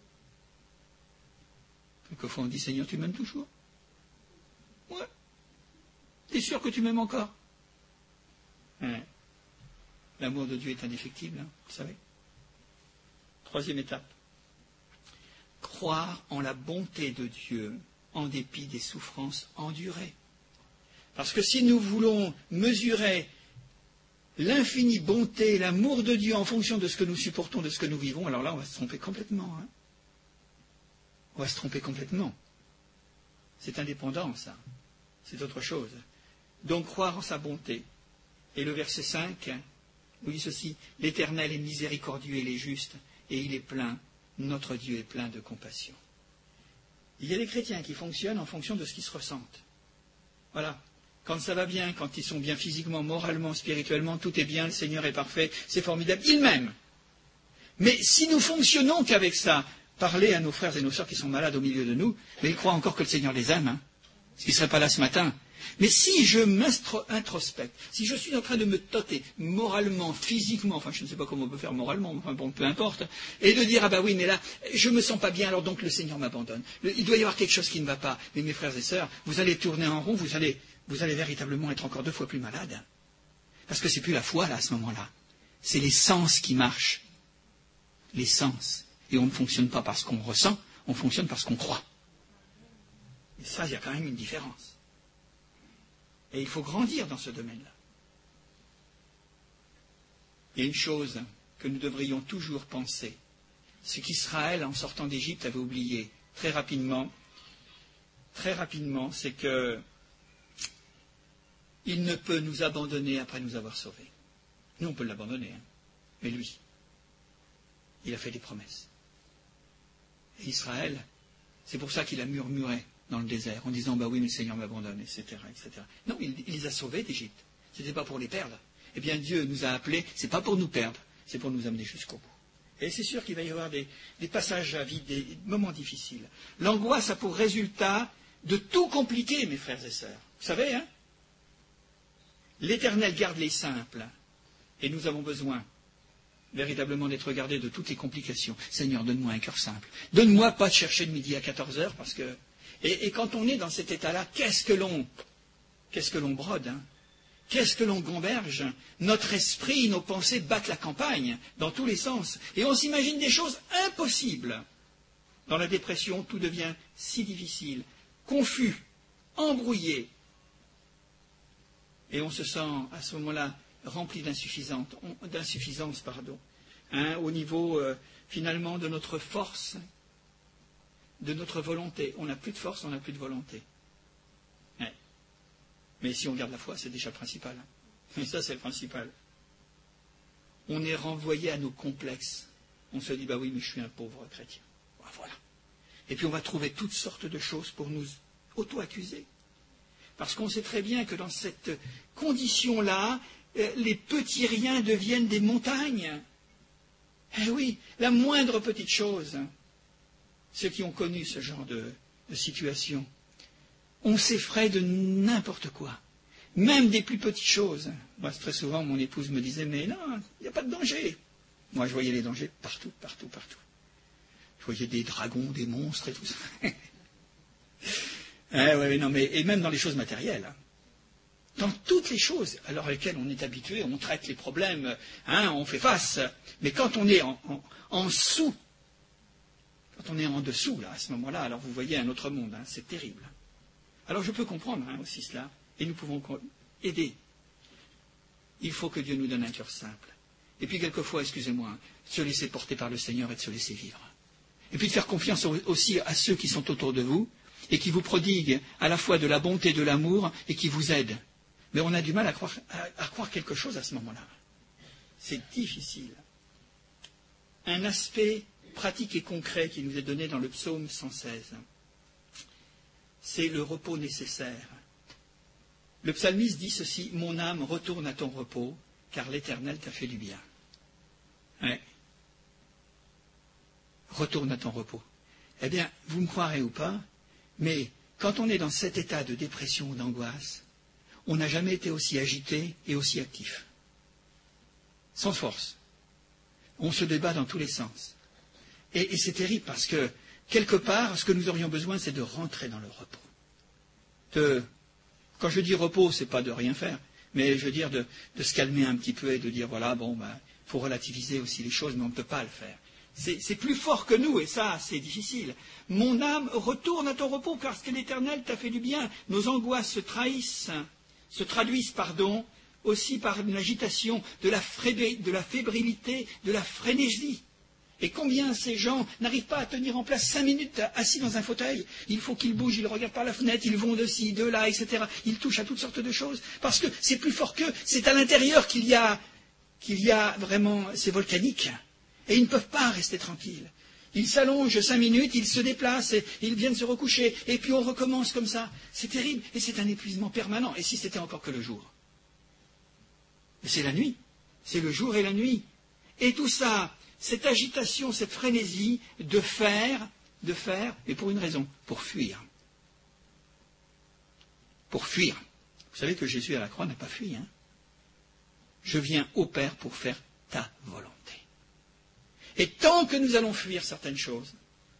Quelquefois on dit, Seigneur, tu m'aimes toujours? Ouais. T'es sûr que tu m'aimes encore? Ouais. L'amour de Dieu est indéfectible, hein, vous savez. Troisième étape. Croire en la bonté de Dieu en dépit des souffrances endurées. Parce que si nous voulons mesurer l'infinie bonté, l'amour de Dieu en fonction de ce que nous supportons, de ce que nous vivons, alors là, on va se tromper complètement. Hein. On va se tromper complètement. C'est indépendant, ça. C'est autre chose. Donc, croire en sa bonté. Et le verset 5 nous dit ceci, l'Éternel est miséricordieux et il est juste, et il est plein, notre Dieu est plein de compassion. Il y a des chrétiens qui fonctionnent en fonction de ce qu'ils se ressentent. Voilà. Quand ça va bien, quand ils sont bien physiquement, moralement, spirituellement, tout est bien, le Seigneur est parfait, c'est formidable, ils m'aiment. Mais si nous fonctionnons qu'avec ça, parlez à nos frères et nos sœurs qui sont malades au milieu de nous, mais ils croient encore que le Seigneur les aime, hein, parce qu'ils ne seraient pas là ce matin. Mais si je m'introspecte, si je suis en train de me tâter moralement, physiquement, enfin je ne sais pas comment on peut faire moralement, enfin bon, peu importe, et de dire, ah ben oui, mais là, je ne me sens pas bien, alors donc le Seigneur m'abandonne. Il doit y avoir quelque chose qui ne va pas. Mais mes frères et sœurs, vous allez tourner en rond, vous allez véritablement être encore 2 fois plus malade. Parce que c'est plus la foi, là, à ce moment-là. C'est les sens qui marchent. Les sens. Et on ne fonctionne pas parce qu'on ressent, on fonctionne parce qu'on croit. Et ça, il y a quand même une différence. Et il faut grandir dans ce domaine-là. Il y a une chose que nous devrions toujours penser. Ce qu'Israël, en sortant d'Égypte, avait oublié très rapidement, c'est que il ne peut nous abandonner après nous avoir sauvés. Nous, on peut l'abandonner, hein, mais lui, il a fait des promesses. Et Israël, c'est pour ça qu'il a murmuré dans le désert, en disant, bah oui, mais le Seigneur m'abandonne, etc., etc. Non, il les a sauvés d'Égypte. Ce n'était pas pour les perdre. Eh bien, Dieu nous a appelés, ce n'est pas pour nous perdre, c'est pour nous amener jusqu'au bout. Et c'est sûr qu'il va y avoir des passages à vide, des moments difficiles. L'angoisse a pour résultat de tout compliquer, mes frères et sœurs. Vous savez, hein? L'Éternel garde les simples, et nous avons besoin véritablement d'être gardé de toutes les complications. Seigneur, donne-moi un cœur simple. Donne-moi pas de chercher de midi à 14 heures, parce que... Et quand on est dans cet état-là, qu'est-ce que l'on brode, hein? Qu'est-ce que l'on gamberge? Notre esprit, nos pensées battent la campagne, dans tous les sens. Et on s'imagine des choses impossibles. Dans la dépression, tout devient si difficile, confus, embrouillé. Et on se sent, à ce moment-là, rempli d'insuffisance, au niveau, finalement, de notre force, de notre volonté. On n'a plus de force, on n'a plus de volonté. Ouais. Mais si on garde la foi, c'est déjà le principal. Et ça, c'est le principal. On est renvoyé à nos complexes. On se dit, bah oui, mais je suis un pauvre chrétien. Ben, voilà. Et puis on va trouver toutes sortes de choses pour nous auto-accuser. Parce qu'on sait très bien que dans cette condition-là, les petits riens deviennent des montagnes. Eh oui, la moindre petite chose. Ceux qui ont connu ce genre de situation, on s'effraie de n'importe quoi, même des plus petites choses. Moi, très souvent, mon épouse me disait, mais non, il n'y a pas de danger. Moi, je voyais les dangers partout, partout, partout. Je voyais des dragons, des monstres et tout ça. Ouais, non, mais, et même dans les choses matérielles. Dans toutes les choses à lesquelles on est habitué, on traite les problèmes, on fait face. Mais quand on est en dessous, quand on est en dessous, là, à ce moment-là, alors vous voyez un autre monde, c'est terrible. Alors je peux comprendre aussi cela, et nous pouvons aider. Il faut que Dieu nous donne un cœur simple. Et puis quelquefois, excusez-moi, se laisser porter par le Seigneur et de se laisser vivre. Et puis de faire confiance aussi à ceux qui sont autour de vous, et qui vous prodiguent à la fois de la bonté, de l'amour, et qui vous aident. Mais on a du mal à croire quelque chose à ce moment-là. C'est difficile. Un aspect pratique et concret qui nous est donné dans le psaume 116, c'est le repos nécessaire. Le psalmiste dit ceci, « Mon âme, retourne à ton repos, car l'Éternel t'a fait du bien. » Ouais. Retourne à ton repos. Eh bien, vous me croirez ou pas, mais quand on est dans cet état de dépression ou d'angoisse, on n'a jamais été aussi agité et aussi actif. Sans force. On se débat dans tous les sens. Et c'est terrible parce que, quelque part, ce que nous aurions besoin, c'est de rentrer dans le repos. Quand je dis repos, ce n'est pas de rien faire, mais je veux dire de se calmer un petit peu et de dire, voilà, bon, il faut relativiser aussi les choses, mais on ne peut pas le faire. C'est plus fort que nous, et ça, c'est difficile. Mon âme, retourne à ton repos, parce que l'Éternel t'a fait du bien. Nos angoisses se traduisent, aussi par une agitation, de la fébrilité, de la frénésie. Et combien ces gens n'arrivent pas à tenir en place 5 minutes assis dans un fauteuil? Il faut qu'ils bougent, ils regardent par la fenêtre, ils vont de ci, de là, etc. Ils touchent à toutes sortes de choses, parce que c'est plus fort qu'eux. C'est à l'intérieur qu'il y a vraiment, c'est volcanique. Et ils ne peuvent pas rester tranquilles. Ils s'allongent 5 minutes, ils se déplacent, et ils viennent se recoucher, et puis on recommence comme ça. C'est terrible, et c'est un épuisement permanent. Et si c'était encore que le jour? Mais c'est la nuit. C'est le jour et la nuit. Et tout ça, cette agitation, cette frénésie de faire, et pour une raison, pour fuir. Pour fuir. Vous savez que Jésus à la croix n'a pas fui. Je viens au Père pour faire ta volonté. Et tant que nous allons fuir certaines choses,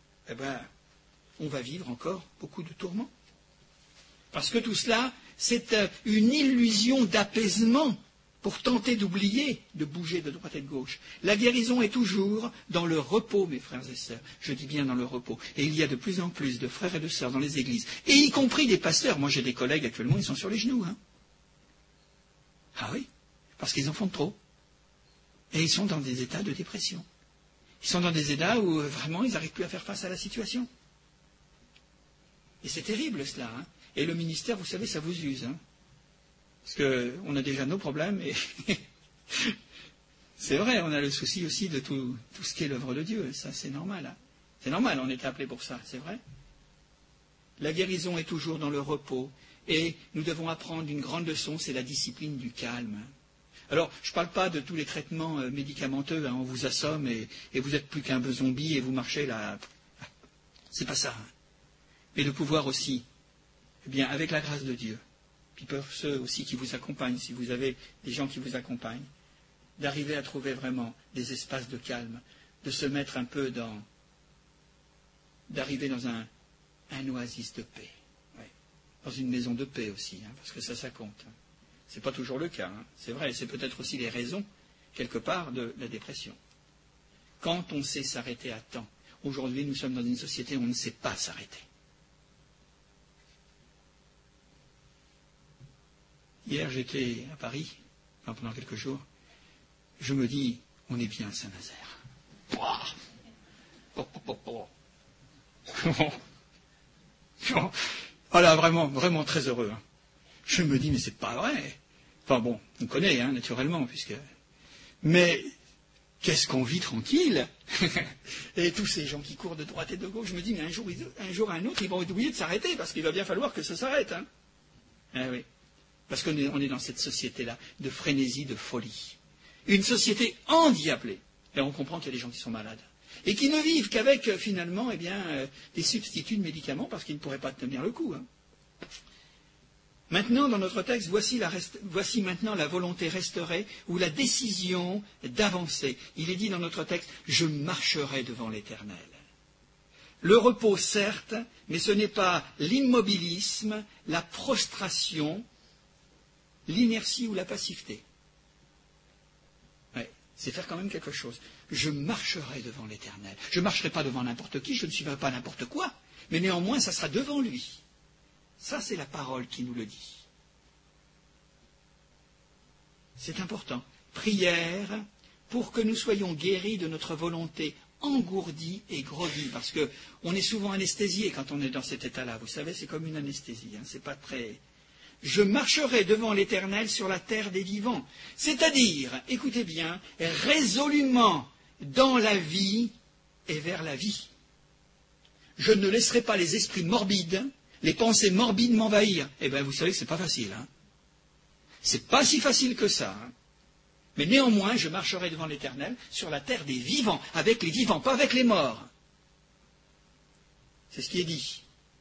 on va vivre encore beaucoup de tourments. Parce que tout cela, c'est une illusion d'apaisement pour tenter d'oublier, de bouger de droite et de gauche. La guérison est toujours dans le repos, mes frères et sœurs. Je dis bien dans le repos. Et il y a de plus en plus de frères et de sœurs dans les églises, et y compris des pasteurs. Moi, j'ai des collègues actuellement, ils sont sur les genoux. Ah oui, parce qu'ils en font trop. Et ils sont dans des états de dépression. Ils sont dans des états où vraiment ils n'arrivent plus à faire face à la situation. Et c'est terrible cela. Et le ministère, vous savez, ça vous use. Parce qu'on a déjà nos problèmes et c'est vrai, on a le souci aussi de tout ce qui est l'œuvre de Dieu. Ça, c'est normal. C'est normal, on est appelé pour ça, c'est vrai. La guérison est toujours dans le repos. Et nous devons apprendre une grande leçon, c'est la discipline du calme. Alors, je ne parle pas de tous les traitements médicamenteux, on vous assomme et vous n'êtes plus qu'un zombie et vous marchez là. C'est pas ça. Mais de pouvoir aussi, avec la grâce de Dieu, puis pour ceux aussi qui vous accompagnent, si vous avez des gens qui vous accompagnent, d'arriver à trouver vraiment des espaces de calme, de se mettre un peu d'arriver dans un oasis de paix. Ouais. Dans une maison de paix aussi, parce que ça compte. Ce n'est pas toujours le cas, c'est vrai, c'est peut-être aussi les raisons, quelque part, de la dépression. Quand on sait s'arrêter à temps. Aujourd'hui, nous sommes dans une société où on ne sait pas s'arrêter. Hier, j'étais à Paris, pendant quelques jours. Je me dis, on est bien à Saint-Nazaire. Voilà, vraiment, vraiment très heureux. Je me dis, mais c'est pas vrai. Enfin bon, on connaît, naturellement, puisque... Mais qu'est-ce qu'on vit tranquille. Et tous ces gens qui courent de droite et de gauche, je me dis, mais un jour un autre, ils vont être obligés de s'arrêter, parce qu'il va bien falloir que ça s'arrête. Eh oui. Parce qu'on est dans cette société-là, de frénésie, de folie. Une société endiablée. Et on comprend qu'il y a des gens qui sont malades. Et qui ne vivent qu'avec, finalement, des substituts de médicaments, parce qu'ils ne pourraient pas tenir le coup. Maintenant, dans notre texte, voici maintenant la volonté restaurée, ou la décision d'avancer. Il est dit dans notre texte, je marcherai devant l'Éternel. Le repos, certes, mais ce n'est pas l'immobilisme, la prostration, l'inertie ou la passivité. Ouais, c'est faire quand même quelque chose. Je marcherai devant l'Éternel. Je ne marcherai pas devant n'importe qui, je ne suivrai pas n'importe quoi, mais néanmoins, ça sera devant lui. Ça, c'est la parole qui nous le dit. C'est important. Prière pour que nous soyons guéris de notre volonté engourdie et groggy, parce qu'on est souvent anesthésié quand on est dans cet état-là. Vous savez, c'est comme une anesthésie. C'est pas très... Je marcherai devant l'Éternel sur la terre des vivants. C'est-à-dire, écoutez bien, résolument dans la vie et vers la vie. Je ne laisserai pas les esprits morbides, les pensées morbides m'envahir. Eh bien, vous savez que ce n'est pas facile. C'est pas si facile que ça. Mais néanmoins, je marcherai devant l'Éternel sur la terre des vivants, avec les vivants, pas avec les morts. C'est ce qui est dit.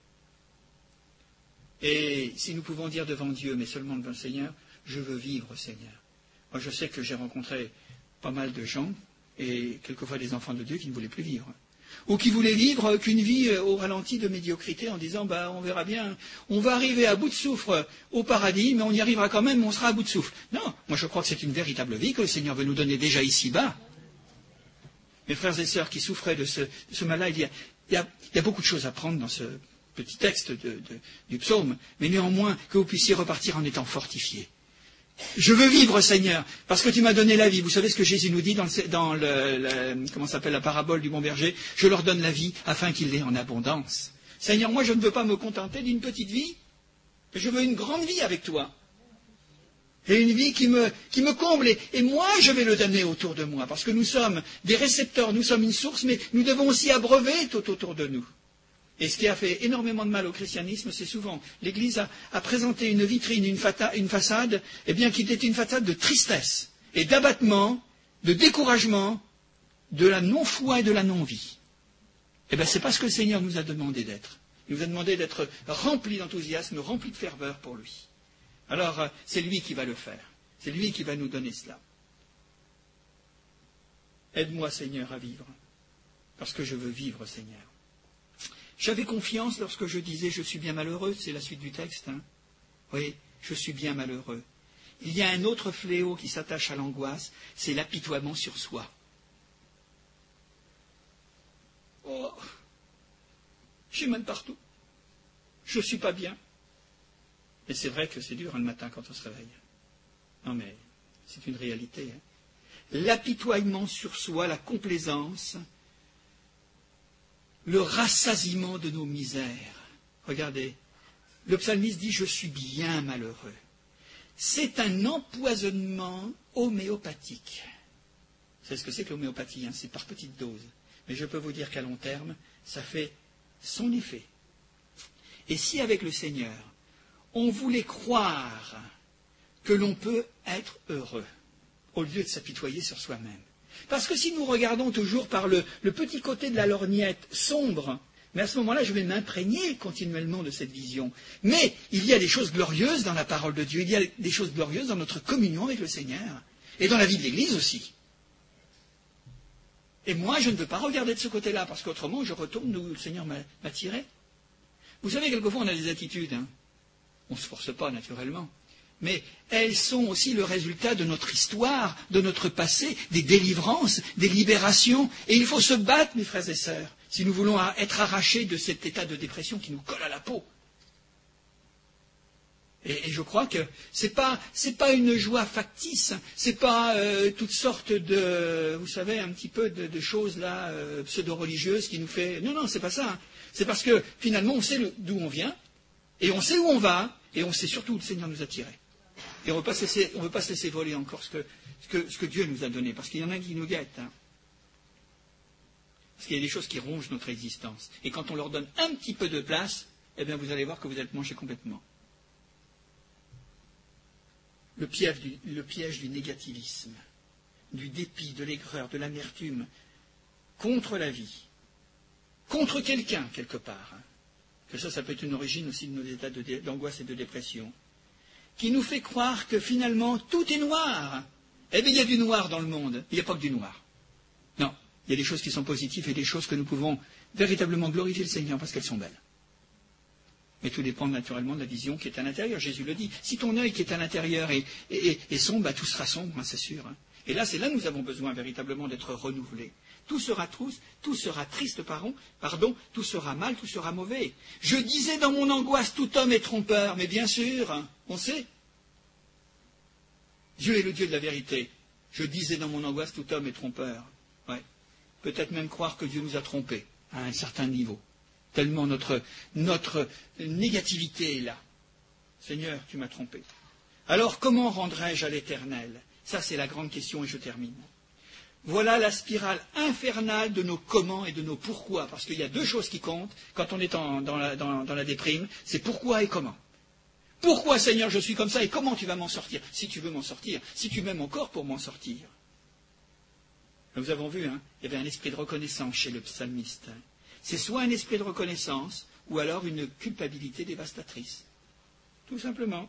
Et si nous pouvons dire devant Dieu, mais seulement devant le Seigneur, je veux vivre, Seigneur. Moi, je sais que j'ai rencontré pas mal de gens, et quelquefois des enfants de Dieu qui ne voulaient plus vivre. Ou qui voulaient vivre qu'une vie au ralenti de médiocrité en disant, on verra bien, on va arriver à bout de souffle au paradis, mais on y arrivera quand même, on sera à bout de souffle. Non, moi je crois que c'est une véritable vie que le Seigneur veut nous donner déjà ici-bas. Mes frères et sœurs qui souffraient de ce mal-là, il y a beaucoup de choses à prendre dans ce petit texte du psaume, mais néanmoins que vous puissiez repartir en étant fortifiés. Je veux vivre, Seigneur, parce que tu m'as donné la vie. Vous savez ce que Jésus nous dit dans la parabole du bon berger? Je leur donne la vie afin qu'ils l'aient en abondance. Seigneur, moi je ne veux pas me contenter d'une petite vie, je veux une grande vie avec toi. Et une vie qui me comble, et moi je vais le donner autour de moi, parce que nous sommes des récepteurs, nous sommes une source, mais nous devons aussi abreuver tout autour de nous. Et ce qui a fait énormément de mal au christianisme, c'est souvent l'Église a présenté une vitrine, une façade, qui était une façade de tristesse et d'abattement, de découragement, de la non-foi et de la non-vie. C'est pas ce que le Seigneur nous a demandé d'être. Il nous a demandé d'être remplis d'enthousiasme, remplis de ferveur pour lui. Alors, c'est lui qui va le faire. C'est lui qui va nous donner cela. Aide-moi, Seigneur, à vivre, parce que je veux vivre, Seigneur. J'avais confiance lorsque je disais « je suis bien malheureux », c'est la suite du texte. Oui, je suis bien malheureux. Il y a un autre fléau qui s'attache à l'angoisse, c'est l'apitoiement sur soi. Oh, j'ai mal partout. Je ne suis pas bien. Et c'est vrai que c'est dur le matin quand on se réveille. Non mais, c'est une réalité. L'apitoiement sur soi, la complaisance, le rassasiement de nos misères. Regardez, le psalmiste dit « je suis bien malheureux ». C'est un empoisonnement homéopathique. C'est ce que c'est que l'homéopathie, c'est par petites doses. Mais je peux vous dire qu'à long terme, ça fait son effet. Et si avec le Seigneur, on voulait croire que l'on peut être heureux, au lieu de s'apitoyer sur soi-même. Parce que si nous regardons toujours par le petit côté de la lorgnette sombre, mais à ce moment-là, je vais m'imprégner continuellement de cette vision. Mais il y a des choses glorieuses dans la parole de Dieu, il y a des choses glorieuses dans notre communion avec le Seigneur. Et dans la vie de l'Église aussi. Et moi, je ne veux pas regarder de ce côté-là, parce qu'autrement, je retourne d'où le Seigneur m'a tiré. Vous savez, quelquefois, on a des attitudes. Hein. On ne se force pas, naturellement. Mais elles sont aussi le résultat de notre histoire, de notre passé, des délivrances, des libérations. Et il faut se battre, mes frères et sœurs, si nous voulons être arrachés de cet état de dépression qui nous colle à la peau. Et je crois que c'est pas une joie factice, c'est pas toutes sortes de, vous savez, un petit peu de choses là pseudo-religieuses qui nous fait. Non, c'est pas ça. Hein. C'est parce que finalement on sait d'où on vient, et on sait où on va, et on sait surtout où le Seigneur nous a tirés. Et on ne veut pas se laisser voler encore ce que Dieu nous a donné, parce qu'il y en a qui nous guettent. Hein. Parce qu'il y a des choses qui rongent notre existence. Et quand on leur donne un petit peu de place, eh bien vous allez voir que vous êtes mangés complètement. Le piège du négativisme, du dépit, de l'aigreur, de l'amertume, contre la vie, contre quelqu'un, quelque part. Hein. Que ça peut être une origine aussi de nos états d'angoisse et de dépression, qui nous fait croire que finalement tout est noir. Eh bien, il y a du noir dans le monde, il n'y a pas que du noir. Non, il y a des choses qui sont positives et des choses que nous pouvons véritablement glorifier le Seigneur parce qu'elles sont belles. Mais tout dépend naturellement de la vision qui est à l'intérieur. Jésus le dit. Si ton œil qui est à l'intérieur est sombre, tout sera sombre, hein, c'est sûr. Hein. Et là, c'est là que nous avons besoin véritablement d'être renouvelés. Tout sera triste, pardon, tout sera mal, tout sera mauvais. Je disais dans mon angoisse, tout homme est trompeur, mais bien sûr, hein, on sait. Dieu est le Dieu de la vérité. Je disais dans mon angoisse, tout homme est trompeur. Ouais. Peut-être même croire que Dieu nous a trompés à un certain niveau. Tellement notre négativité est là. Seigneur, tu m'as trompé. Alors comment rendrai-je à l'Éternel? Ça, c'est la grande question et je termine. Voilà la spirale infernale de nos comment et de nos pourquoi. Parce qu'il y a deux choses qui comptent quand on est dans la déprime, c'est pourquoi et comment. Pourquoi, Seigneur, je suis comme ça et comment tu vas m'en sortir? Si tu veux m'en sortir, si tu m'aimes encore pour m'en sortir. Nous avons vu, hein, il y avait un esprit de reconnaissance chez le psalmiste. C'est soit un esprit de reconnaissance, ou alors une culpabilité dévastatrice. Tout simplement.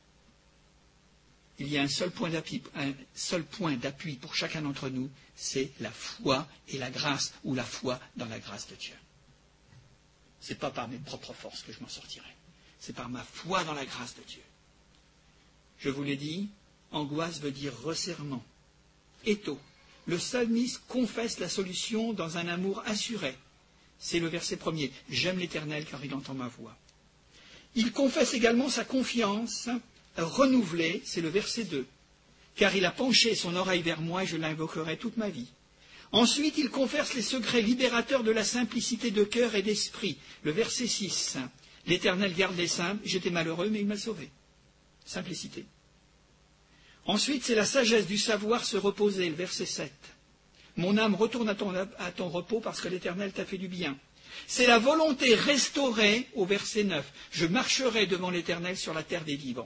Il y a un seul point d'appui pour chacun d'entre nous, c'est la foi et la grâce, ou la foi dans la grâce de Dieu. Ce n'est pas par mes propres forces que je m'en sortirai. C'est par ma foi dans la grâce de Dieu. Je vous l'ai dit, angoisse veut dire resserrement. Étau. Le psalmiste confesse la solution dans un amour assuré. C'est le verset 1er. J'aime l'Éternel car il entend ma voix. Il confesse également sa confiance renouvelée, c'est le verset 2. Car il a penché son oreille vers moi et je l'invoquerai toute ma vie. Ensuite, il confesse les secrets libérateurs de la simplicité de cœur et d'esprit. Le verset 6. L'Éternel garde les simples, j'étais malheureux mais il m'a sauvé. Simplicité. Ensuite, c'est la sagesse du savoir se reposer, le verset 7. Mon âme retourne à ton repos parce que l'Éternel t'a fait du bien. C'est la volonté restaurée au verset 9. Je marcherai devant l'Éternel sur la terre des vivants.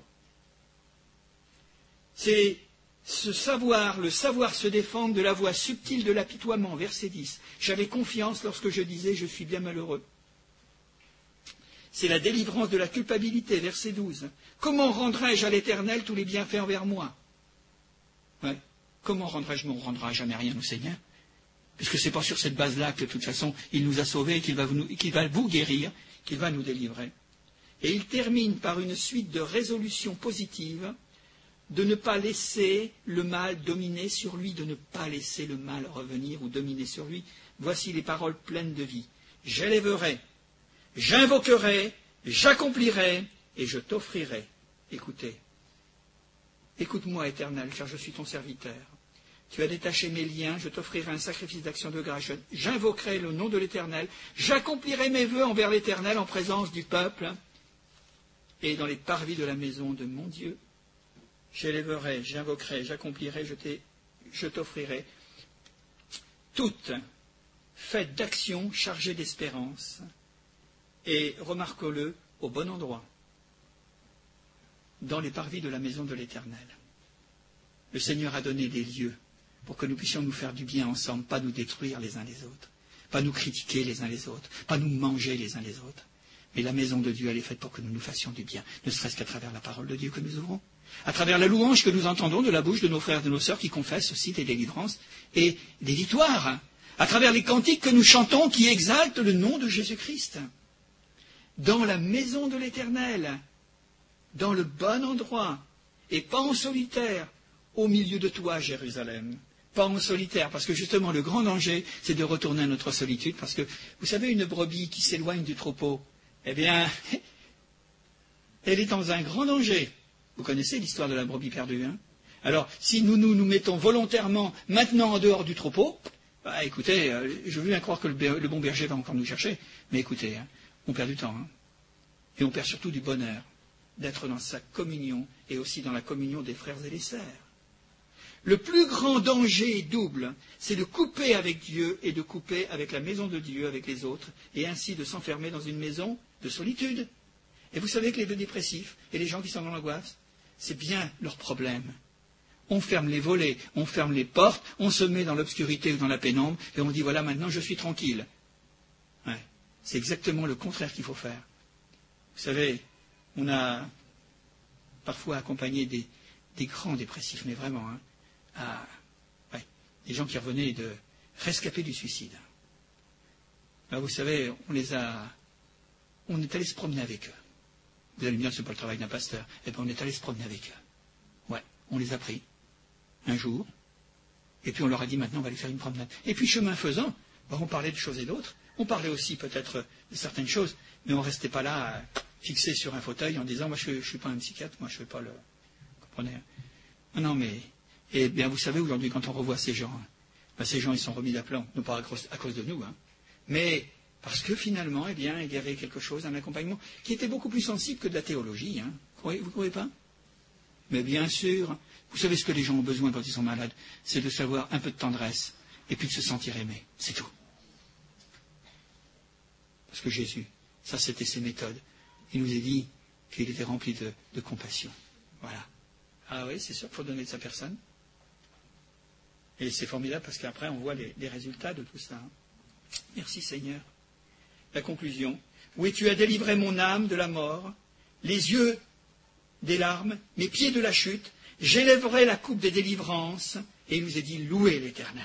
C'est le savoir se défendre de la voix subtile de l'apitoiement, verset 10. J'avais confiance lorsque je disais je suis bien malheureux. C'est la délivrance de la culpabilité, verset 12. Comment rendrai-je à l'Éternel tous les bienfaits envers moi? Ouais. Comment rendrai-je? On ne rendra jamais rien au Seigneur. Puisque ce n'est pas sur cette base-là que de toute façon il nous a sauvés, qu'il va vous guérir, qu'il va nous délivrer. Et il termine par une suite de résolutions positives de ne pas laisser le mal dominer sur lui, de ne pas laisser le mal revenir ou dominer sur lui. Voici les paroles pleines de vie. J'élèverai, j'invoquerai, j'accomplirai et je t'offrirai. Écoutez. Écoute-moi, Éternel, car je suis ton serviteur. Tu as détaché mes liens, je t'offrirai un sacrifice d'action de grâce. J'invoquerai le nom de l'Éternel. J'accomplirai mes vœux envers l'Éternel en présence du peuple et dans les parvis de la maison de mon Dieu. J'élèverai, j'invoquerai, j'accomplirai, je t'offrirai toute fête d'action chargée d'espérance. Et remarque-le au bon endroit, dans les parvis de la maison de l'Éternel. Le Seigneur a donné des lieux pour que nous puissions nous faire du bien ensemble, pas nous détruire les uns les autres, pas nous critiquer les uns les autres, pas nous manger les uns les autres. Mais la maison de Dieu, elle est faite pour que nous nous fassions du bien, ne serait-ce qu'à travers la parole de Dieu que nous ouvrons. à travers la louange que nous entendons de la bouche de nos frères et de nos sœurs qui confessent aussi des délivrances et des victoires, à travers les cantiques que nous chantons qui exaltent le nom de Jésus-Christ, dans la maison de l'Éternel, dans le bon endroit, et pas en solitaire, au milieu de toi, Jérusalem. Pas en solitaire, parce que justement le grand danger, c'est de retourner à notre solitude, parce que, vous savez, une brebis qui s'éloigne du troupeau, eh bien, elle est dans un grand danger. Vous connaissez l'histoire de la brebis perdue, hein? Alors, si nous mettons volontairement maintenant en dehors du troupeau, bah, écoutez, je veux bien croire que le bon berger va encore nous chercher, mais écoutez, hein, on perd du temps, hein, et on perd surtout du bonheur d'être dans sa communion et aussi dans la communion des frères et des sœurs. Le plus grand danger double, c'est de couper avec Dieu et de couper avec la maison de Dieu, avec les autres, et ainsi de s'enfermer dans une maison de solitude. Et vous savez que les dépressifs et les gens qui sont dans l'angoisse, c'est bien leur problème. On ferme les volets, on ferme les portes, on se met dans l'obscurité ou dans la pénombre, et on dit voilà, maintenant je suis tranquille. Ouais, c'est exactement le contraire qu'il faut faire. Vous savez, on a parfois accompagné des grands dépressifs, mais vraiment, hein, des gens qui revenaient de rescapés du suicide. Ben, vous savez, on est allé se promener avec eux. Vous allez me dire, c'est pas le travail d'un pasteur. Eh bien, on est allé se promener avec eux. Ouais, on les a pris un jour, et puis on leur a dit maintenant on va aller faire une promenade. Et puis chemin faisant, ben, on parlait de choses et d'autres. On parlait aussi peut-être de certaines choses, mais on ne restait pas là fixé sur un fauteuil en disant moi je ne suis pas un psychiatre, moi je ne fais pas le. Vous comprenez? Non, mais et bien vous savez aujourd'hui quand on revoit ces gens, ben, ces gens ils sont remis d'aplomb, non pas à cause de nous, hein, mais parce que finalement, eh bien, il y avait quelque chose, un accompagnement qui était beaucoup plus sensible que de la théologie, hein. Vous ne croyez pas? Mais bien sûr, vous savez ce que les gens ont besoin quand ils sont malades, c'est de savoir un peu de tendresse et puis de se sentir aimé, c'est tout. Parce que Jésus, ça c'était ses méthodes. Il nous a dit qu'il était rempli de compassion. Voilà. Ah oui, c'est sûr qu'il faut donner de sa personne. Et c'est formidable parce qu'après on voit les résultats de tout ça. Merci Seigneur. La conclusion. Oui, tu as délivré mon âme de la mort, les yeux des larmes, mes pieds de la chute. J'élèverai la coupe des délivrances. Et il nous est dit, louez l'Éternel.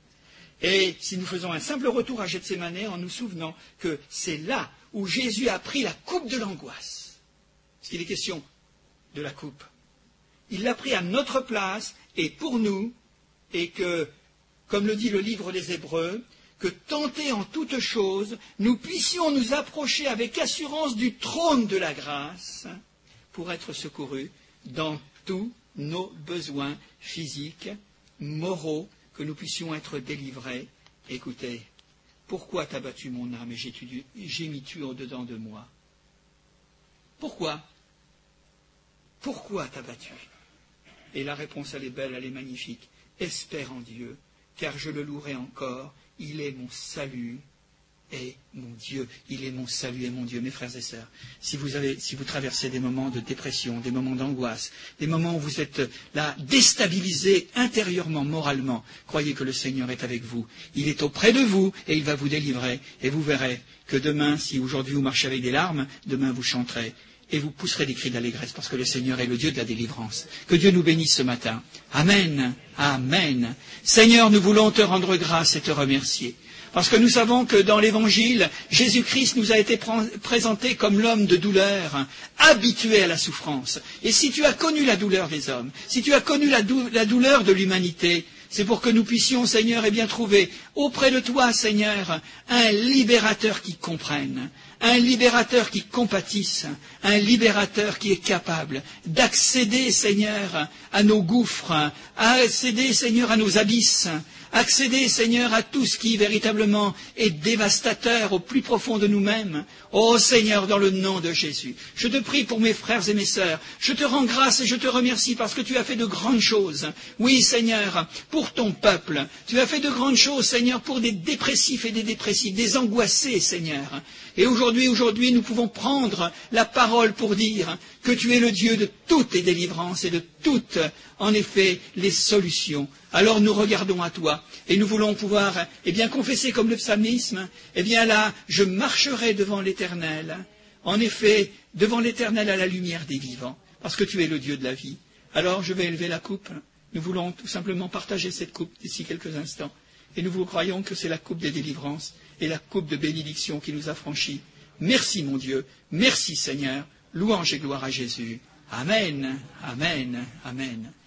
Et si nous faisons un simple retour à Gethsémane en nous souvenant que c'est là où Jésus a pris la coupe de l'angoisse, parce qu'il est question de la coupe, il l'a pris à notre place et pour nous, et que, comme le dit le livre des Hébreux, que tentés en toutes choses, nous puissions nous approcher avec assurance du trône de la grâce pour être secourus dans tous nos besoins physiques, moraux, que nous puissions être délivrés. Écoutez, pourquoi t'as battu mon âme et gémis-tu au-dedans de moi? Pourquoi? Pourquoi t'as battu? Et la réponse, elle est belle, elle est magnifique. Espère en Dieu, car je le louerai encore. Il est mon salut et mon Dieu. Il est mon salut et mon Dieu. Mes frères et sœurs, si vous traversez des moments de dépression, des moments d'angoisse, des moments où vous êtes là déstabilisés intérieurement, moralement, croyez que le Seigneur est avec vous. Il est auprès de vous et il va vous délivrer. Et vous verrez que demain, si aujourd'hui vous marchez avec des larmes, demain vous chanterez. Et vous pousserez des cris d'allégresse parce que le Seigneur est le Dieu de la délivrance. Que Dieu nous bénisse ce matin. Amen. Amen. Seigneur, nous voulons te rendre grâce et te remercier. Parce que nous savons que dans l'Évangile, Jésus-Christ nous a été présenté comme l'homme de douleur, habitué à la souffrance. Et si tu as connu la douleur des hommes, si tu as connu la douleur de l'humanité, c'est pour que nous puissions, Seigneur, trouver auprès de toi, Seigneur, un libérateur qui comprenne, un libérateur qui compatisse, un libérateur qui est capable d'accéder, Seigneur, à nos gouffres, accéder, Seigneur, à nos abysses, accéder, Seigneur, à tout ce qui véritablement est dévastateur au plus profond de nous-mêmes. Ô Seigneur, dans le nom de Jésus, je te prie pour mes frères et mes sœurs. Je te rends grâce et je te remercie parce que tu as fait de grandes choses. Oui, Seigneur, pour ton peuple. Tu as fait de grandes choses, Seigneur, pour des dépressifs et des dépressifs, des angoissés, Seigneur. Et aujourd'hui, nous pouvons prendre la parole pour dire que tu es le Dieu de toutes les délivrances et de toutes, en effet, les solutions. Alors nous regardons à toi et nous voulons pouvoir, confesser comme le psalmisme, là, je marcherai devant l'Éternel. En effet, devant l'Éternel à la lumière des vivants, parce que tu es le Dieu de la vie. Alors je vais élever la coupe. Nous voulons tout simplement partager cette coupe d'ici quelques instants. Et nous vous croyons que c'est la coupe des délivrances et la coupe de bénédiction qui nous a franchis. Merci mon Dieu, merci Seigneur, louange et gloire à Jésus. Amen, amen, amen.